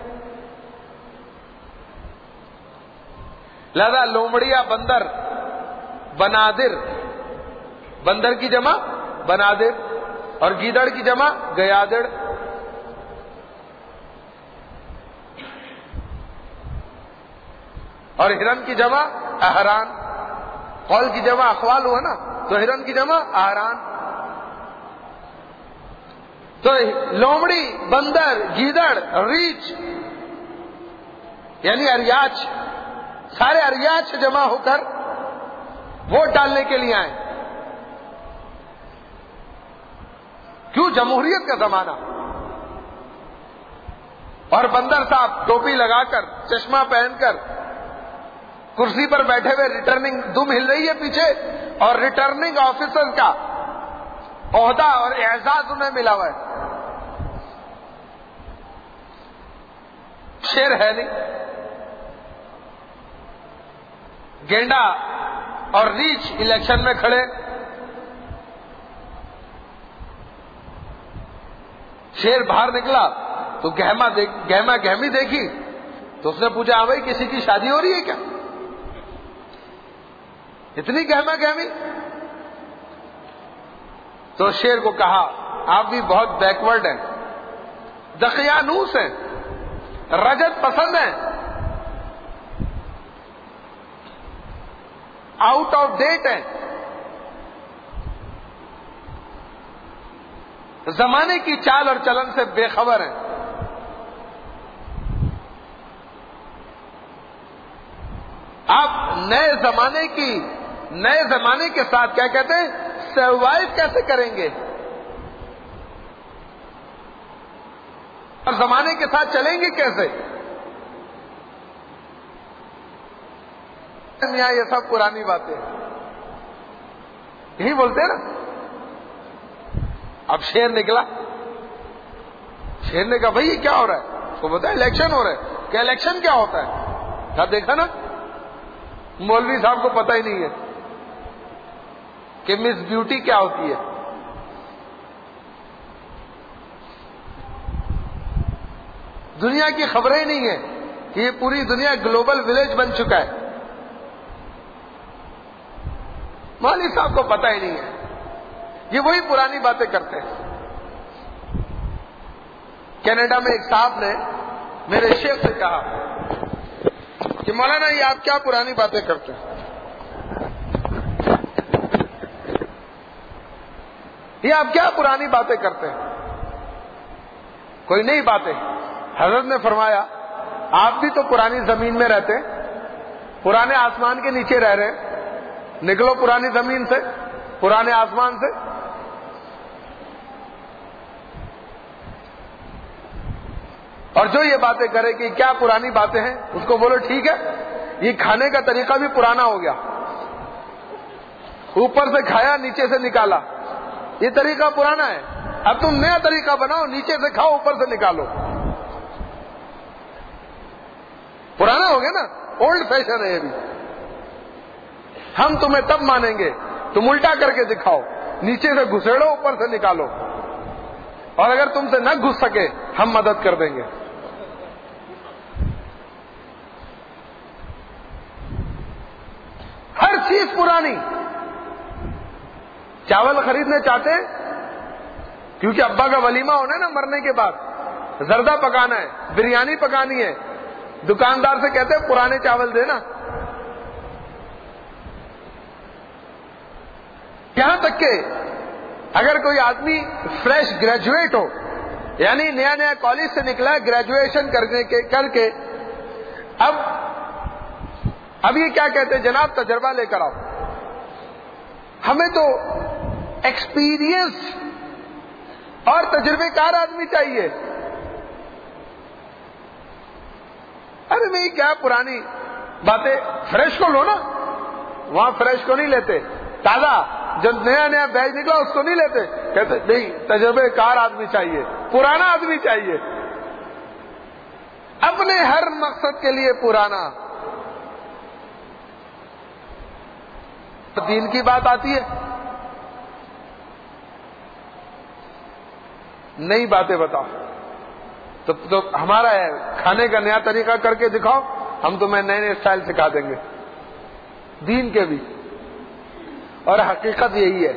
S1: لہذا لومڑیا بندر بنادر، بندر کی جمع بنادر اور گیدڑ کی جمع گیادڑ. اور ہرن کی جمع اہران، قول کی جمع اخوال ہوا نا تو ہرن کی جمع اہران. تو لومڑی، بندر، گیدڑ، ریچھ یعنی اریاچ، سارے اریاچ جمع ہو کر ووٹ ڈالنے کے لیے آئے. کیوں؟ جمہوریت کا زمانہ. اور بندر صاحب ٹوپی لگا کر، چشمہ پہن کر کرسی پر بیٹھے ہوئے، ریٹرننگ دم ہل رہی ہے پیچھے، اور ریٹرننگ آفیسر کا عہدہ اور اعزاز انہیں ملا ہوا ہے. شیر ہے نہیں. گینڈا اور ریچھ الیکشن میں کھڑے. شیر باہر نکلا تو گہما گہمی دیکھی تو اس نے پوچھا، ہاں بھائی کسی کی شادی ہو رہی ہے کیا؟ اتنی گہما گہمی. تو شیر کو کہا، آپ بھی بہت بیکورڈ ہیں، دقیانوس ہیں، رجت پسند ہیں، آؤٹ آف ڈیٹ ہیں، زمانے کی چال اور چلن سے بے خبر ہیں. آپ نئے زمانے کے ساتھ کیا کہتے ہیں، سروائیو کیسے کریں گے، اور زمانے کے ساتھ چلیں گے کیسے؟ میاں یہ سب پرانی باتیں یہی بولتے ہیں نا. اب شیر نکلا. شیر نے کہا، بھائی یہ کیا ہو رہا ہے؟ اس کو بتایا الیکشن ہو رہا ہے. کیا الیکشن کیا ہوتا ہے؟ کہا دیکھا نا، مولوی صاحب کو پتہ ہی نہیں ہے کہ مس بیوٹی کیا ہوتی ہے. دنیا کی خبریں نہیں ہے کہ یہ پوری دنیا گلوبل ولیج بن چکا ہے. مولوی صاحب کو پتہ ہی نہیں ہے. یہ وہی پرانی باتیں کرتے ہیں. کینیڈا میں ایک صاحب نے میرے شیخ سے کہا کہ مولانا یہ آپ کیا پرانی باتیں کرتے ہیں؟ یہ آپ کیا پرانی باتیں کرتے ہیں؟ کوئی نئی باتیں. حضرت نے فرمایا، آپ بھی تو پرانی زمین میں رہتے، پرانے آسمان کے نیچے رہ رہے، نکلو پرانی زمین سے، پرانے آسمان سے. اور جو یہ باتیں کرے کہ کیا پرانی باتیں ہیں، اس کو بولو ٹھیک ہے، یہ کھانے کا طریقہ بھی پرانا ہو گیا. اوپر سے کھایا، نیچے سے نکالا، یہ طریقہ پرانا ہے. اب تم نیا طریقہ بناؤ، نیچے سے کھاؤ، اوپر سے نکالو. پرانا ہو گیا نا، اولڈ فیشن ہے یہ بھی. ہم تمہیں تب مانیں گے تم الٹا کر کے دکھاؤ، نیچے سے گھسیڑو، اوپر سے نکالو، اور اگر تم سے نہ گھس سکے ہم مدد کر دیں گے. ہر چیز پرانی. چاول خریدنے چاہتے ہیں کیونکہ ابا کا ولیمہ ہونا ہے نا، مرنے کے بعد زردہ پکانا ہے، بریانی پکانی ہے. دکاندار سے کہتے ہیں پرانے چاول دینا. یہاں تک کہ اگر کوئی آدمی فریش گریجویٹ ہو، یعنی نیا نیا کالج سے نکلا ہے، گریجویشن کر کے اب یہ کیا کہتے ہیں، جناب تجربہ لے کر آؤ. ہمیں تو ایکسپیرینس اور تجربے کار آدمی چاہیے. ارے نہیں، کیا پرانی باتیں، فریش کو لو نا. وہاں فریش کو نہیں لیتے، تازہ جو نیا نیا بیج نکلا اس کو نہیں لیتے. کہتے نہیں، تجربے کار آدمی چاہیے، پرانا آدمی چاہیے، اپنے ہر مقصد کے لیے پرانا. دین کی بات آتی ہے، نئی باتیں بتاؤ. تو ہمارا ہے کھانے کا نیا طریقہ کر کے دکھاؤ، ہم تمہیں نئے نئے اسٹائل سکھا دیں گے، دین کے بھی. اور حقیقت یہی ہے،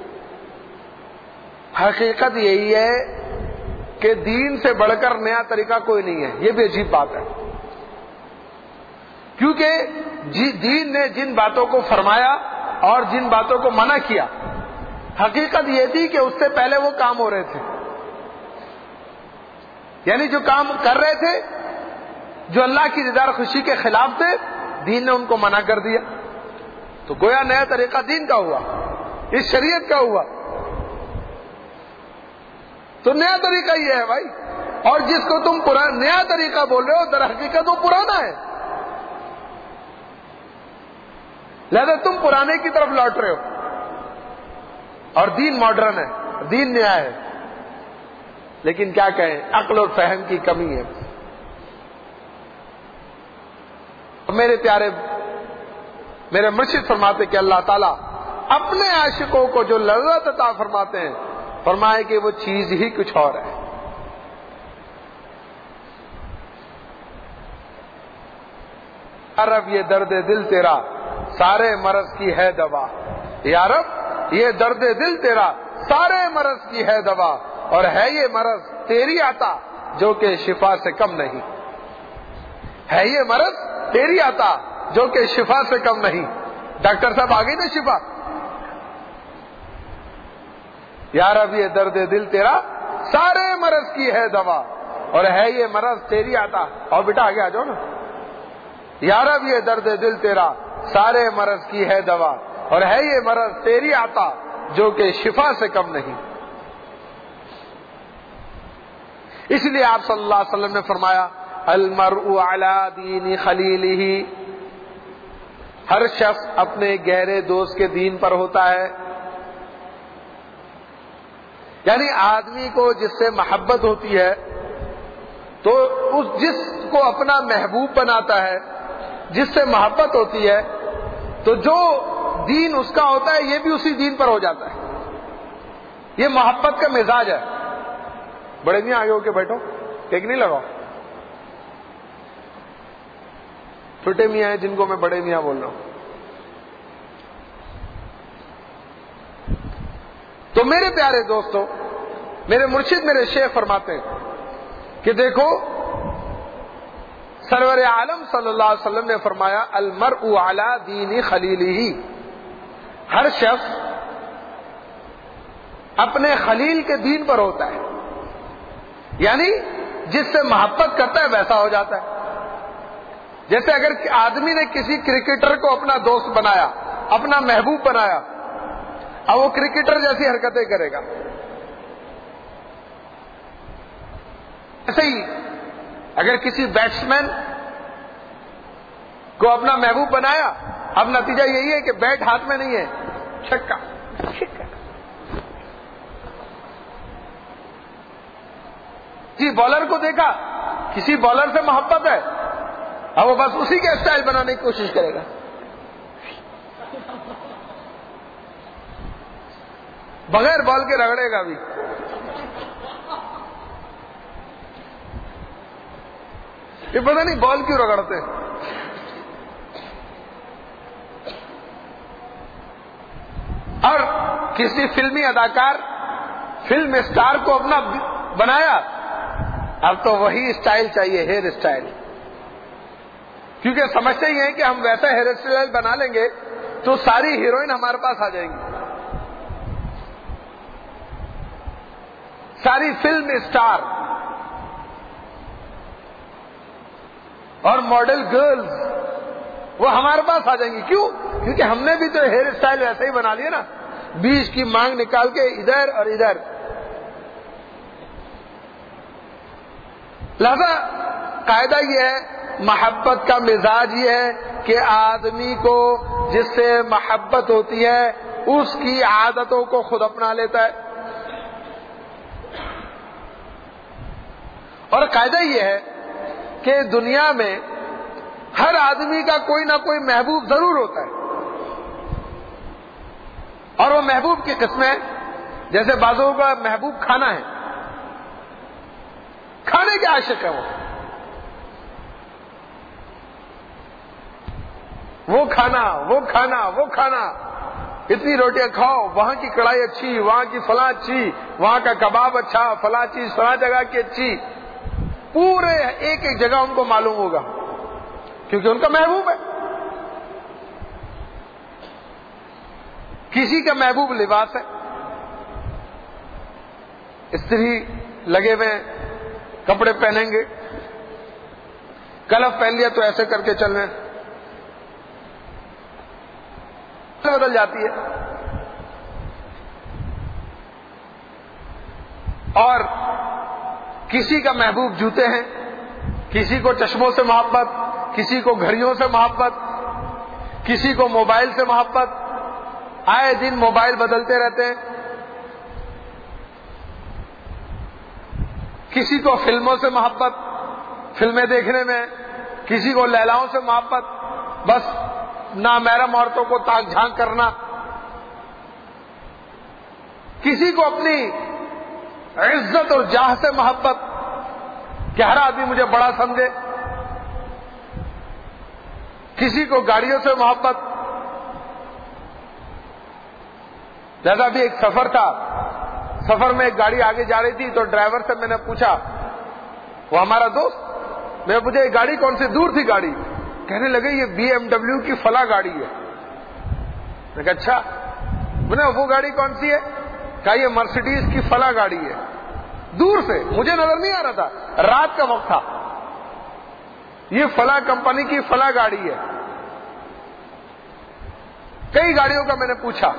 S1: حقیقت یہی ہے کہ دین سے بڑھ کر نیا طریقہ کوئی نہیں ہے. یہ بھی عجیب بات ہے، کیونکہ دین نے جن باتوں کو فرمایا اور جن باتوں کو منع کیا، حقیقت یہ تھی کہ اس سے پہلے وہ کام ہو رہے تھے. یعنی جو کام کر رہے تھے جو اللہ کی رضا اور خوشی کے خلاف تھے، دین نے ان کو منع کر دیا. تو گویا نیا طریقہ دین کا ہوا، اس شریعت کا ہوا. تو نیا طریقہ یہ ہے بھائی. اور جس کو تم نیا طریقہ بول رہے ہو، در حقیقت وہ پرانا ہے. لہذا تم پرانے کی طرف لوٹ رہے ہو، اور دین ماڈرن ہے، دین نیا ہے. لیکن کیا کہیں، عقل اور فہم کی کمی ہے. میرے پیارے، میرے مرشد فرماتے کہ اللہ تعالیٰ اپنے عاشقوں کو جو لذت عطا فرماتے ہیں، فرمائے کہ وہ چیز ہی کچھ اور ہے. یا رب یہ درد دل تیرا سارے مرض کی ہے دوا. یا رب یہ درد دل تیرا سارے مرض کی ہے دوا، اور ہے یہ مرض تیری عطا جو کہ شفا سے کم نہیں. ہے یہ مرض تیری عطا جو کہ شفا سے کم نہیں. ڈاکٹر صاحب آگے نا شفا. یا رب یہ درد دل تیرا سارے مرض کی ہے دوا، اور ہے یہ مرض تیری عطا. اور بیٹا آگے آ جاؤ نا. یا رب یہ درد دل تیرا سارے مرض کی ہے دوا، اور ہے یہ مرض تیری عطا جو کہ شفا سے کم نہیں. اس لیے آپ صلی اللہ علیہ وسلم نے فرمایا المرء علی دین خلیلہ، ہر شخص اپنے گہرے دوست کے دین پر ہوتا ہے. یعنی آدمی کو جس سے محبت ہوتی ہے تو جس کو اپنا محبوب بناتا ہے، جس سے محبت ہوتی ہے تو جو دین اس کا ہوتا ہے یہ بھی اسی دین پر ہو جاتا ہے. یہ محبت کا مزاج ہے. بڑے میاں آگے ہو کے بیٹھو، ٹیک نہیں لگاؤ. چھوٹے میاں ہیں جن کو میں بڑے میاں بول رہا ہوں. تو میرے پیارے دوستو، میرے مرشد میرے شیخ فرماتے ہیں کہ دیکھو سرور عالم صلی اللہ علیہ وسلم نے فرمایا المرء علی دین خلیلہ، ہر شخص اپنے خلیل کے دین پر ہوتا ہے. یعنی جس سے محبت کرتا ہے ویسا ہو جاتا ہے. جیسے اگر آدمی نے کسی کرکٹر کو اپنا دوست بنایا، اپنا محبوب بنایا، اب وہ کرکٹر جیسی حرکتیں کرے گا. ایسے ہی اگر کسی بیٹسمین کو اپنا محبوب بنایا، اب نتیجہ یہی ہے کہ بیٹ ہاتھ میں نہیں ہے، چھکا چھکا. جی بالر کو دیکھا، کسی بالر سے محبت ہے، اب وہ بس اسی کے اسٹائل بنانے کی کوشش کرے گا. بغیر بال کے رگڑے گا بھی. یہ پتہ نہیں بال کیوں رگڑتے. اور کسی فلمی اداکار، فلم اسٹار کو اپنا بنایا، اب تو وہی اسٹائل چاہیے، ہیئر اسٹائل. کیونکہ سمجھتے ہی ہیں کہ ہم ویسا ہیئر اسٹائل بنا لیں گے تو ساری ہیروئن ہمارے پاس آ جائیں گی. ساری فلم اسٹار اور ماڈل گرلز وہ ہمارے پاس آ جائیں گی. کیوں؟ کیونکہ ہم نے بھی تو ہیئر اسٹائل ویسے ہی بنا لیا نا، بیچ کی مانگ نکال کے ادھر اور ادھر. لہذا قاعدہ یہ ہے، محبت کا مزاج یہ ہے کہ آدمی کو جس سے محبت ہوتی ہے اس کی عادتوں کو خود اپنا لیتا ہے. اور قاعدہ یہ ہے کہ دنیا میں ہر آدمی کا کوئی نہ کوئی محبوب ضرور ہوتا ہے، اور وہ محبوب کی قسمیں، جیسے بعضوں کا محبوب کھانا ہے، کھانے کے عاشق ہے وہ کھانا اتنی روٹیاں کھاؤ، وہاں کی کڑھائی اچھی، وہاں کی فلاں اچھی، وہاں کا کباب اچھا، فلاں چیز فلاں جگہ کی اچھی. پورے ایک ایک جگہ ان کو معلوم ہوگا کیونکہ ان کا محبوب ہے. کسی کا محبوب لباس ہے، استری لگے ہوئے کپڑے پہنیں گے. کلف پہن لیا تو ایسے کر کے چل رہے ہیں، بدل جاتی ہے. اور کسی کا محبوب جوتے ہیں، کسی کو چشموں سے محبت، کسی کو گھڑیوں سے محبت، کسی کو موبائل سے محبت. آئے دن موبائل بدلتے رہتے ہیں. کسی کو فلموں سے محبت، فلمیں دیکھنے میں، کسی کو لیلاؤں سے محبت، بس نامحرم عورتوں کو تاک جھانک کرنا. کسی کو اپنی عزت اور جاہ سے محبت کہ ہر آدمی مجھے بڑا سمجھے. کسی کو گاڑیوں سے محبت. جیسا بھی ایک سفر تھا، سفر میں ایک گاڑی آگے جا رہی تھی تو ڈرائیور سے میں نے پوچھا، وہ ہمارا دوست، میں پوچھا یہ گاڑی کون سی؟ دور تھی گاڑی. کہنے لگے یہ BMW کی فلاں گاڑی ہے. میں کہا اچھا. میں نے وہ گاڑی کون سی ہے؟ کہا یہ مرسیڈیز کی فلاں گاڑی ہے. دور سے مجھے نظر نہیں آ رہا تھا، رات کا وقت تھا. یہ فلاں کمپنی کی فلاں گاڑی ہے. کئی گاڑیوں کا میں نے پوچھا،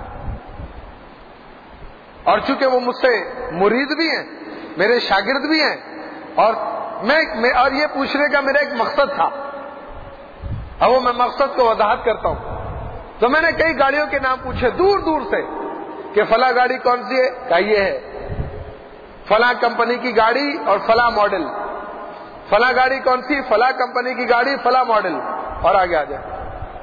S1: اور چونکہ وہ مجھ سے مرید بھی ہیں، میرے شاگرد بھی ہیں، اور اور یہ پوچھنے کا میرا ایک مقصد تھا، اور وہ میں مقصد کو وضاحت کرتا ہوں. تو میں نے کئی گاڑیوں کے نام پوچھے دور دور سے کہ فلاں گاڑی کون سی ہے؟ کہا یہ ہے فلاں کمپنی کی گاڑی اور فلاں ماڈل. فلاں گاڑی کون سی؟ فلاں کمپنی کی گاڑی فلاں ماڈل. اور آگے آ جائے.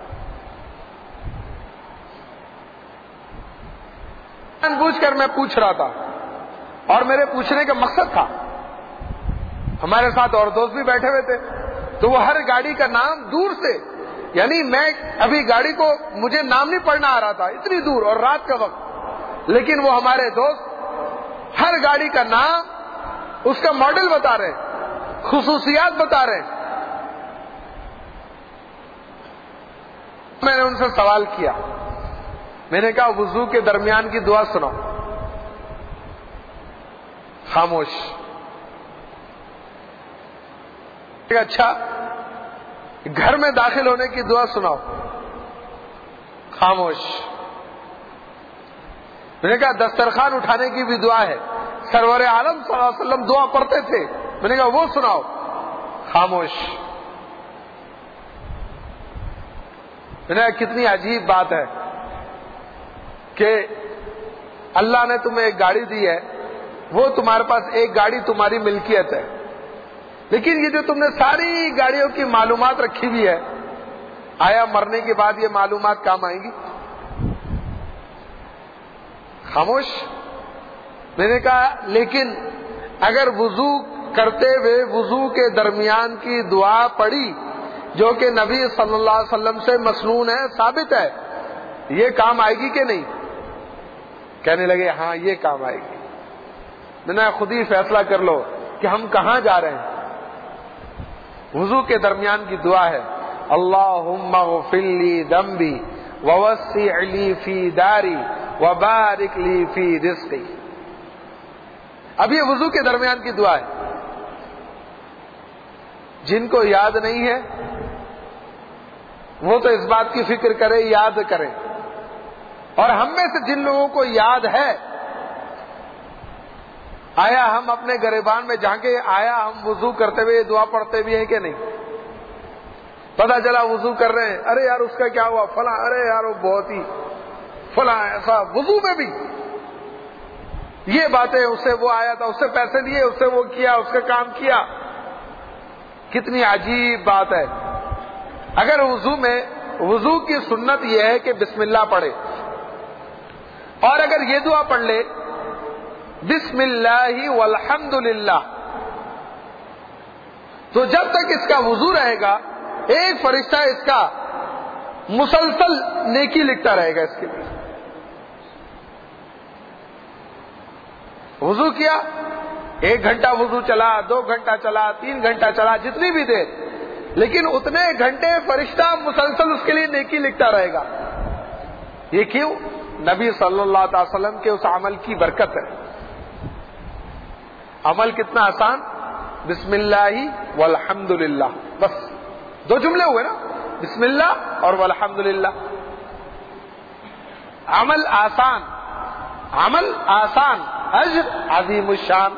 S1: جان بوجھ کر میں پوچھ رہا تھا، اور میرے پوچھنے کا مقصد تھا. ہمارے ساتھ اور دوست بھی بیٹھے ہوئے تھے، تو وہ ہر گاڑی کا نام دور سے، یعنی میں ابھی گاڑی کو مجھے نام نہیں پڑھنا آ رہا تھا، اتنی دور اور رات کا وقت، لیکن وہ ہمارے دوست ہر گاڑی کا نام، اس کا ماڈل بتا رہے ہیں، خصوصیات بتا رہے ہیں. میں نے ان سے سوال کیا، میں نے کہا وضو کے درمیان کی دعا سناؤ. خاموش. اچھا گھر میں داخل ہونے کی دعا سناؤ. خاموش. میں نے کہا دسترخوان اٹھانے کی بھی دعا ہے، سرور عالم صلی اللہ علیہ وسلم دعا پڑھتے تھے. میں نے کہا وہ سناؤ. خاموش. میں نے کہا کتنی عجیب بات ہے کہ اللہ نے تمہیں ایک گاڑی دی ہے، وہ تمہارے پاس ایک گاڑی تمہاری ملکیت ہے، لیکن یہ جو تم نے ساری گاڑیوں کی معلومات رکھی ہوئی ہے، آیا مرنے کے بعد یہ معلومات کام آئیں گی؟ خاموش. میں نے کہا لیکن اگر وضو کرتے ہوئے وضو کے درمیان کی دعا پڑھی جو کہ نبی صلی اللہ علیہ وسلم سے مسنون ہے، ثابت ہے، یہ کام آئے گی کہ نہیں؟ کہنے لگے ہاں یہ کام آئے گی. میں نے خود ہی فیصلہ کر لو کہ ہم کہاں جا رہے ہیں. وضو کے درمیان کی دعا ہے اللہم اغفر لی ذنبی ووسع لی فی داری وبارک لی فی رزقی. اب یہ وضو کے درمیان کی دعا ہے. جن کو یاد نہیں ہے وہ تو اس بات کی فکر کرے، یاد کرے. اور ہم میں سے جن لوگوں کو یاد ہے، آیا ہم اپنے گریبان میں جھانکے، آیا ہم وضو کرتے ہوئے دعا پڑھتے بھی ہیں کہ نہیں؟ پتہ چلا وضو کر رہے ہیں، ارے یار اس کا کیا ہوا فلاں، ارے یار وہ بہت ہی فلاں ایسا. وضو میں بھی یہ باتیں، اس سے وہ آیا تھا، اس سے پیسے لیے، اس سے وہ کیا، اس کا کام کیا. کتنی عجیب بات ہے. اگر وضو کی سنت یہ ہے کہ بسم اللہ پڑھے، اور اگر یہ دعا پڑھ لے بسم اللہ والحمد للہ، تو جب تک اس کا وضو رہے گا ایک فرشتہ اس کا مسلسل نیکی لکھتا رہے گا اس کے لیے. وضو کیا، 1 گھنٹہ وضو چلا، 2 گھنٹہ چلا، 3 گھنٹہ چلا، جتنی بھی دیر، لیکن اتنے گھنٹے فرشتہ مسلسل اس کے لیے نیکی لکھتا رہے گا. یہ کیوں؟ نبی صلی اللہ علیہ وسلم کے اس عمل کی برکت ہے. عمل کتنا آسان، بسم اللہ والحمد للہ، بس 2 جملے ہوئے نا، بسم اللہ اور والحمد للہ. عمل آسان، عمل آسان، اجر عظیم الشان.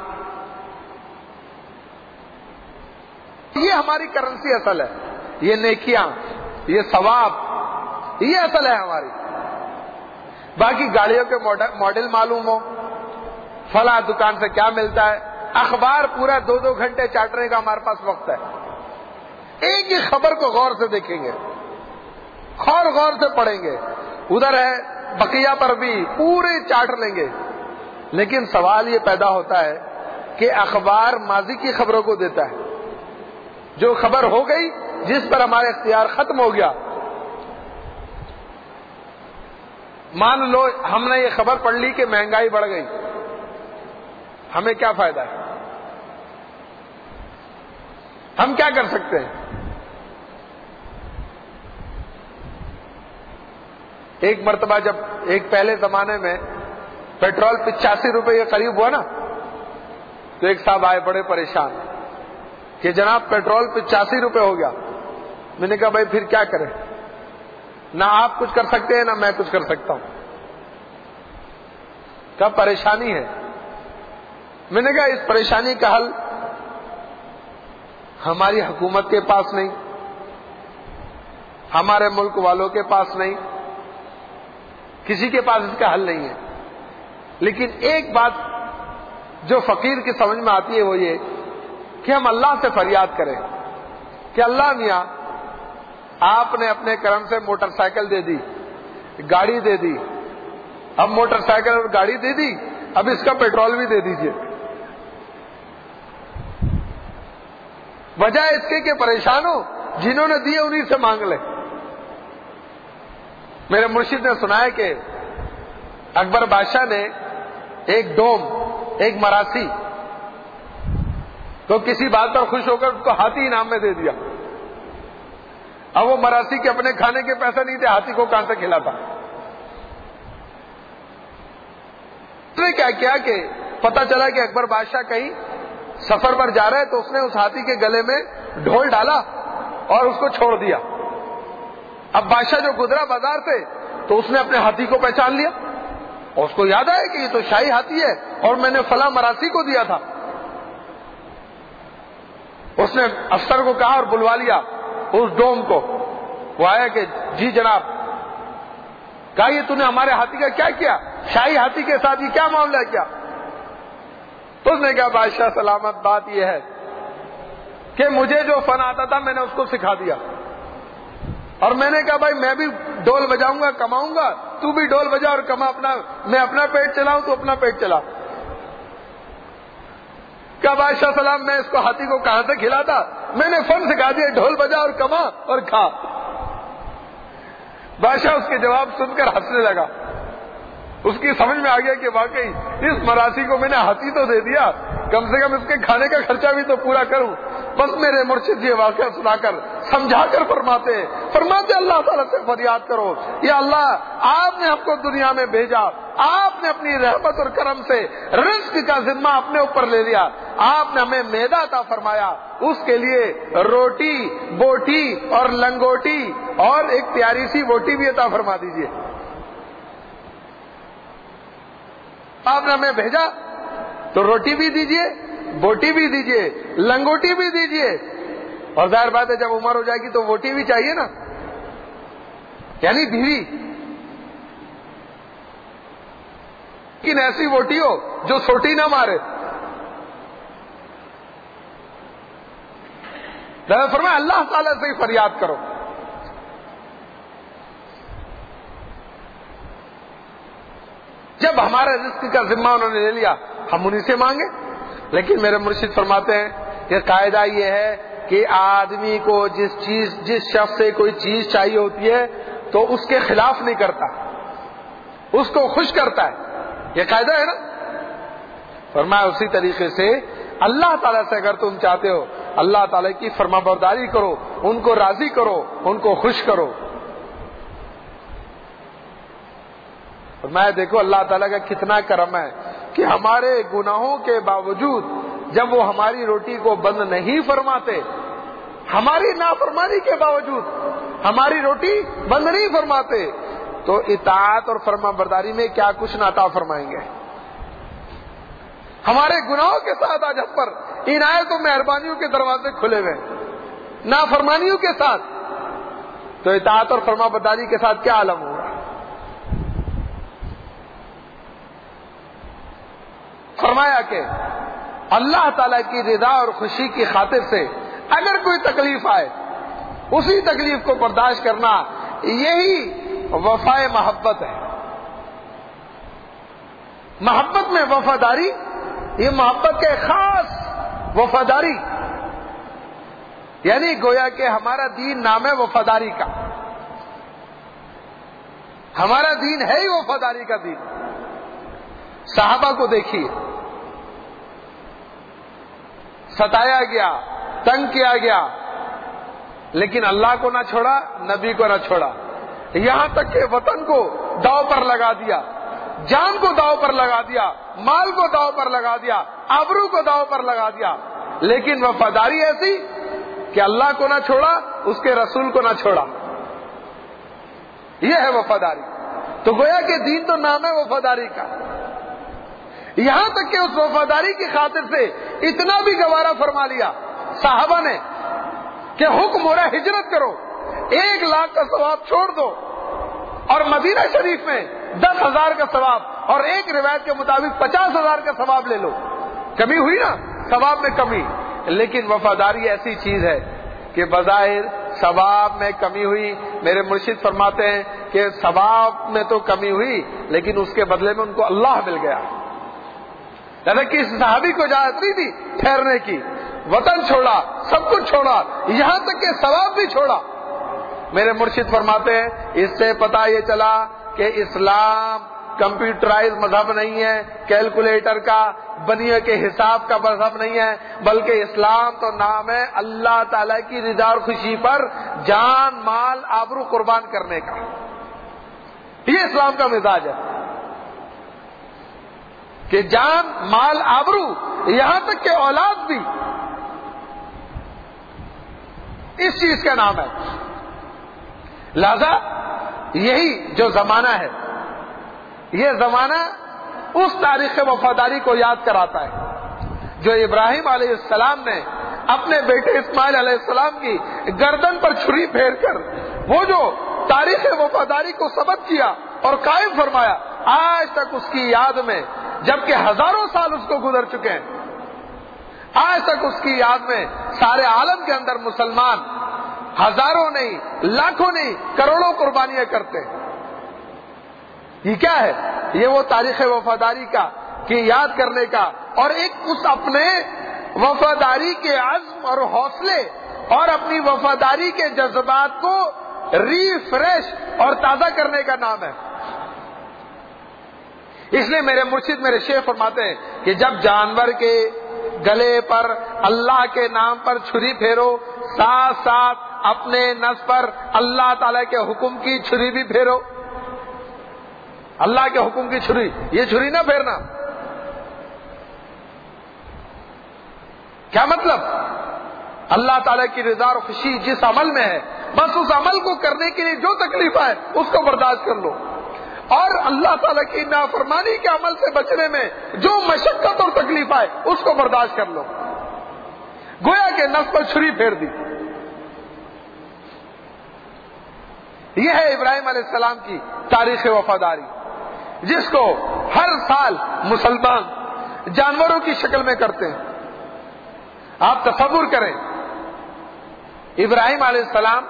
S1: یہ ہماری کرنسی اصل ہے، یہ نیکیاں، یہ ثواب، یہ اصل ہے ہماری. باقی گاڑیوں کے ماڈل معلوم ہو، فلاں دکان سے کیا ملتا ہے، اخبار پورا 2 گھنٹے چاٹنے کا ہمارے پاس وقت ہے. ایک ہی خبر کو غور سے دیکھیں گے، غور سے پڑھیں گے، ادھر ہے بقیہ پر بھی پورے چاٹ لیں گے. لیکن سوال یہ پیدا ہوتا ہے کہ اخبار ماضی کی خبروں کو دیتا ہے، جو خبر ہو گئی، جس پر ہمارا اختیار ختم ہو گیا. مان لو ہم نے یہ خبر پڑھ لی کہ مہنگائی بڑھ گئی، ہمیں کیا فائدہ ہے؟ ہم کیا کر سکتے ہیں؟ ایک مرتبہ جب ایک پہلے زمانے میں پیٹرول 85 روپے کے قریب ہوا نا، تو ایک صاحب آئے بڑے پریشان کہ جناب پیٹرول 85 روپے ہو گیا. میں نے کہا بھائی پھر کیا کریں، نہ آپ کچھ کر سکتے ہیں نہ میں کچھ کر سکتا ہوں. کیا پریشانی ہے؟ میں نے کہا اس پریشانی کا حل ہماری حکومت کے پاس نہیں، ہمارے ملک والوں کے پاس نہیں، کسی کے پاس اس کا حل نہیں ہے. لیکن ایک بات جو فقیر کی سمجھ میں آتی ہے وہ یہ کہ ہم اللہ سے فریاد کریں کہ اللہ میاں آپ نے اپنے کرم سے موٹر سائیکل دے دی، گاڑی دے دی، اب موٹر سائیکل اور گاڑی دے دی، اب اس کا پیٹرول بھی دے دیجئے. وجہ اس کے کہ پریشان ہو، جنہوں نے دیے انہیں سے مانگ لے. میرے مرشد نے سنا ہے کہ اکبر بادشاہ نے ایک ڈوم، ایک مراسی تو کسی بات پر خوش ہو کر اس کو ہاتھی انعام میں دے دیا. اب وہ مراسی کے اپنے کھانے کے پیسے نہیں تھے، ہاتھی کو کہاں سے کھلاتا؟ اس نے کیا کیا کہ پتا چلا کہ اکبر بادشاہ کہیں سفر پر جا رہا ہے، تو اس نے اس ہاتھی کے گلے میں ڈھول ڈالا اور اس کو چھوڑ دیا. اب بادشاہ جو گزرا بازار سے تو اس نے اپنے ہاتھی کو پہچان لیا اور اس کو یاد آیا کہ یہ تو شاہی ہاتھی ہے اور میں نے فلاں مراسی کو دیا تھا. اس نے افسر کو کہا اور بلوا لیا اس ڈوم کو. وہ آیا کہ جی جناب. کہا یہ تو نے ہمارے ہاتھی کا کیا کیا؟ شاہی ہاتھی کے ساتھ یہ کیا معاملہ ہے کیا؟ تو اس نے کہا بادشاہ سلامت، بات یہ ہے کہ مجھے جو فن آتا تھا میں نے اس کو سکھا دیا، اور میں نے کہا بھائی میں بھی ڈول بجاؤں گا، کماؤں گا، تو بھی ڈول بجا اور کما، میں اپنا پیٹ چلاؤں تو اپنا پیٹ چلا. کہا بادشاہ سلام، میں اس کو ہاتھی کو کہاں سے کھلاتا؟ میں نے فن سکھا دیا، ڈھول بجا اور کما اور کھا. بادشاہ اس کے جواب سن کر ہنسنے لگا. اس کی سمجھ میں آ گیا کہ واقعی اس مراسی کو میں نے ہاتھی تو دے دیا، کم سے کم اس کے کھانے کا خرچہ بھی تو پورا کروں. بس میرے مرشد یہ واقعہ سنا کر سمجھا کر فرماتے اللہ تعالیٰ سے فریاد کرو، یا اللہ آپ نے ہم کو دنیا میں بھیجا، آپ نے اپنی رحمت اور کرم سے رزق کا ذمہ اپنے اوپر لے لیا، آپ نے ہمیں معدہ عطا فرمایا، اس کے لیے روٹی، بوٹی اور لنگوٹی اور ایک پیاری سی بوٹی بھی عطا فرما دیجیے. آپ نے ہمیں بھیجا تو روٹی بھی دیجیے، بوٹی بھی دیجیے، لنگوٹی بھی دیجیے، اور ظاہر بات ہے جب عمر ہو جائے گی تو بوٹی بھی چاہیے نا، یعنی بیوی. لیکن ایسی بوٹی ہو جو سوٹی نہ مارے. فرمایا اللہ تعالیٰ سے ہی فریاد کرو. جب ہمارے رزق کا ذمہ انہوں نے لے لیا ہم انہیں سے مانگے. لیکن میرے مرشد فرماتے ہیں کہ قاعدہ یہ ہے کہ آدمی کو جس شخص سے کوئی چیز چاہیے ہوتی ہے تو اس کے خلاف نہیں کرتا، اس کو خوش کرتا ہے. یہ قاعدہ ہے نا. فرمایا اسی طریقے سے اللہ تعالیٰ سے اگر تم چاہتے ہو اللہ تعالیٰ کی فرما برداری کرو، ان کو راضی کرو، ان کو خوش کرو. فرمایا دیکھو اللہ تعالیٰ کا کتنا کرم ہے کہ ہمارے گناہوں کے باوجود جب وہ ہماری روٹی کو بند نہیں فرماتے، ہماری نافرمانی کے باوجود ہماری روٹی بند نہیں فرماتے، تو اطاعت اور فرما برداری میں کیا کچھ نہ عطا فرمائیں گے۔ ہمارے گناہوں کے ساتھ آج ہم پر عنایت و مہربانیوں کے دروازے کھلے ہوئے، نافرمانیوں کے ساتھ، تو اطاعت اور فرما برداری کے ساتھ کیا عالم ہوگا۔ فرمایا کہ اللہ تعالی کی رضا اور خوشی کی خاطر سے اگر کوئی تکلیف آئے، اسی تکلیف کو برداشت کرنا، یہی وفائے محبت ہے۔ محبت میں وفاداری، یہ محبت کے خاص وفاداری، یعنی گویا کہ ہمارا دین نام ہے وفاداری کا، ہمارا دین ہے ہی وفاداری کا دین۔ صحابہ کو دیکھیے، ستایا گیا، تنگ کیا گیا، لیکن اللہ کو نہ چھوڑا، نبی کو نہ چھوڑا، یہاں تک کہ وطن کو داؤ پر لگا دیا، جان کو داؤ پر لگا دیا، مال کو داؤ پر لگا دیا، آبرو کو داؤ پر لگا دیا، لیکن وفاداری ایسی کہ اللہ کو نہ چھوڑا، اس کے رسول کو نہ چھوڑا۔ یہ ہے وفاداری۔ تو گویا کہ دین تو نام ہے وفاداری کا، یہاں تک کہ اس وفاداری کی خاطر سے اتنا بھی گوارا فرما لیا صحابہ نے کہ حکم ہو رہا ہے ہجرت کرو، 1,00,000 کا ثواب چھوڑ دو اور مدینہ شریف میں 10,000 کا ثواب، اور ایک روایت کے مطابق 50,000 کا ثواب لے لو۔ کمی ہوئی نا ثواب میں کمی، لیکن وفاداری ایسی چیز ہے کہ بظاہر ثواب میں کمی ہوئی، میرے مرشد فرماتے ہیں کہ ثواب میں تو کمی ہوئی، لیکن اس کے بدلے میں ان کو اللہ مل گیا۔ یعنی کہ اس صحابی کو اجازت نہیں تھی ٹھہرنے کی، وطن چھوڑا، سب کچھ چھوڑا، یہاں تک کہ ثواب بھی چھوڑا۔ میرے مرشد فرماتے ہیں اس سے پتہ یہ چلا کہ اسلام کمپیوٹرائز مذہب نہیں ہے، کیلکولیٹر کا بنیے کے حساب کا مذہب نہیں ہے، بلکہ اسلام تو نام ہے اللہ تعالی کی رضا اور خوشی پر جان، مال، آبرو قربان کرنے کا۔ یہ اسلام کا مزاج ہے کہ جان، مال، آبرو، یہاں تک کہ اولاد بھی اس چیز کا نام ہے۔ لہذا یہی جو زمانہ ہے، یہ زمانہ اس تاریخ وفاداری کو یاد کراتا ہے جو ابراہیم علیہ السلام نے اپنے بیٹے اسماعیل علیہ السلام کی گردن پر چھری پھیر کر وہ جو تاریخ وفاداری کو ثبت کیا اور قائم فرمایا، آج تک اس کی یاد میں، جبکہ ہزاروں سال اس کو گزر چکے ہیں، آج تک اس کی یاد میں سارے عالم کے اندر مسلمان ہزاروں نہیں، لاکھوں نہیں، کروڑوں قربانیاں کرتے ہیں۔ یہ کیا ہے؟ یہ وہ تاریخ وفاداری کا کہ یاد کرنے کا، اور ایک اس اپنے وفاداری کے عزم اور حوصلے اور اپنی وفاداری کے جذبات کو ریفریش اور تازہ کرنے کا نام ہے۔ اس لیے میرے مرشد، میرے شیخ فرماتے ہیں کہ جب جانور کے گلے پر اللہ کے نام پر چھری پھیرو، ساتھ ساتھ اپنے نفس پر اللہ تعالی کے حکم کی چھری بھی پھیرو۔ اللہ کے حکم کی چھری، یہ چھری نہ پھیرنا۔ کیا مطلب؟ اللہ تعالی کی رضا اور خوشی جس عمل میں ہے، بس اس عمل کو کرنے کے لیے جو تکلیف آئے اس کو برداشت کر لو، اور اللہ تعالی کی نافرمانی کے عمل سے بچنے میں جو مشقت اور تکلیف آئے اس کو برداشت کر لو۔ گویا کہ نفس پر چھری پھیر دی۔ یہ ہے ابراہیم علیہ السلام کی تاریخ وفاداری، جس کو ہر سال مسلمان جانوروں کی شکل میں کرتے ہیں۔ آپ تصور کریں، ابراہیم علیہ السلام،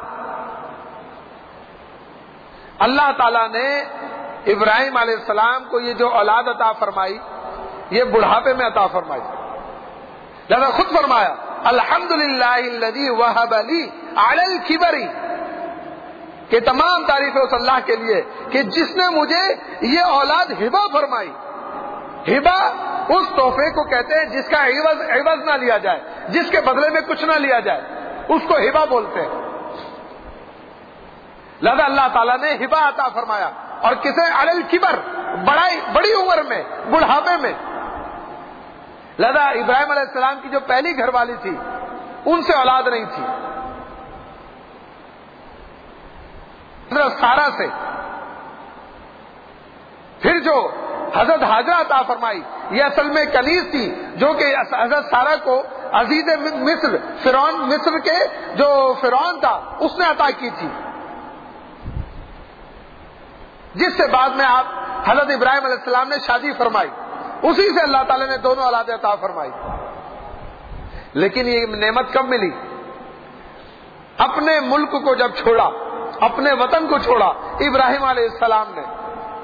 S1: اللہ تعالیٰ نے ابراہیم علیہ السلام کو یہ جو اولاد عطا فرمائی، یہ بڑھاپے میں عطا فرمائی۔ لہذا خود فرمایا الحمدللہ الذی وہب لی علی الکبر، کہ تمام تعریفیں اس اللہ کے لیے کہ جس نے مجھے یہ اولاد ہبہ فرمائی۔ ہبہ اس تحفے کو کہتے ہیں جس کا عوض نہ لیا جائے، جس کے بدلے میں کچھ نہ لیا جائے، اس کو ہبہ بولتے ہیں۔ لہذا اللہ تعالیٰ نے ہبہ عطا فرمایا، اور کسے علی الکبر، بڑی عمر میں، بڑھاپے میں۔ لہذا ابراہیم علیہ السلام کی جو پہلی گھر والی تھی ان سے اولاد نہیں تھی، حضرت سارہ سے. پھر جو حضرت ہاجرہ عطا فرمائی یہ اصل میں کنیز تھی جو کہ حضرت سارہ کو عزیز مصر فرعون مصر کے جو فرعون تھا اس نے عطا کی تھی، جس سے بعد میں آپ حضرت ابراہیم علیہ السلام نے شادی فرمائی، اسی سے اللہ تعالی نے دونوں اولادیں عطا فرمائی. لیکن یہ نعمت کب ملی؟ اپنے ملک کو جب چھوڑا، اپنے وطن کو چھوڑا ابراہیم علیہ السلام نے.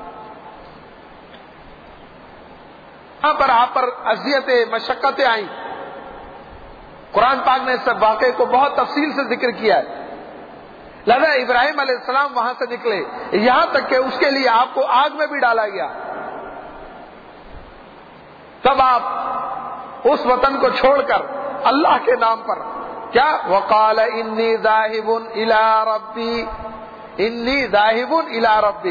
S1: یہاں پر آپ پر اذیتیں مشقتیں آئیں. قرآن پاک نے اس واقعے کو بہت تفصیل سے ذکر کیا ہے. لہذا ابراہیم علیہ السلام وہاں سے نکلے، یہاں تک کہ اس کے لیے آپ کو آگ میں بھی ڈالا گیا. تب آپ اس وطن کو چھوڑ کر اللہ کے نام پر کیا وقال انی ذاہب الی ربی، انی ذاہب الی ربی.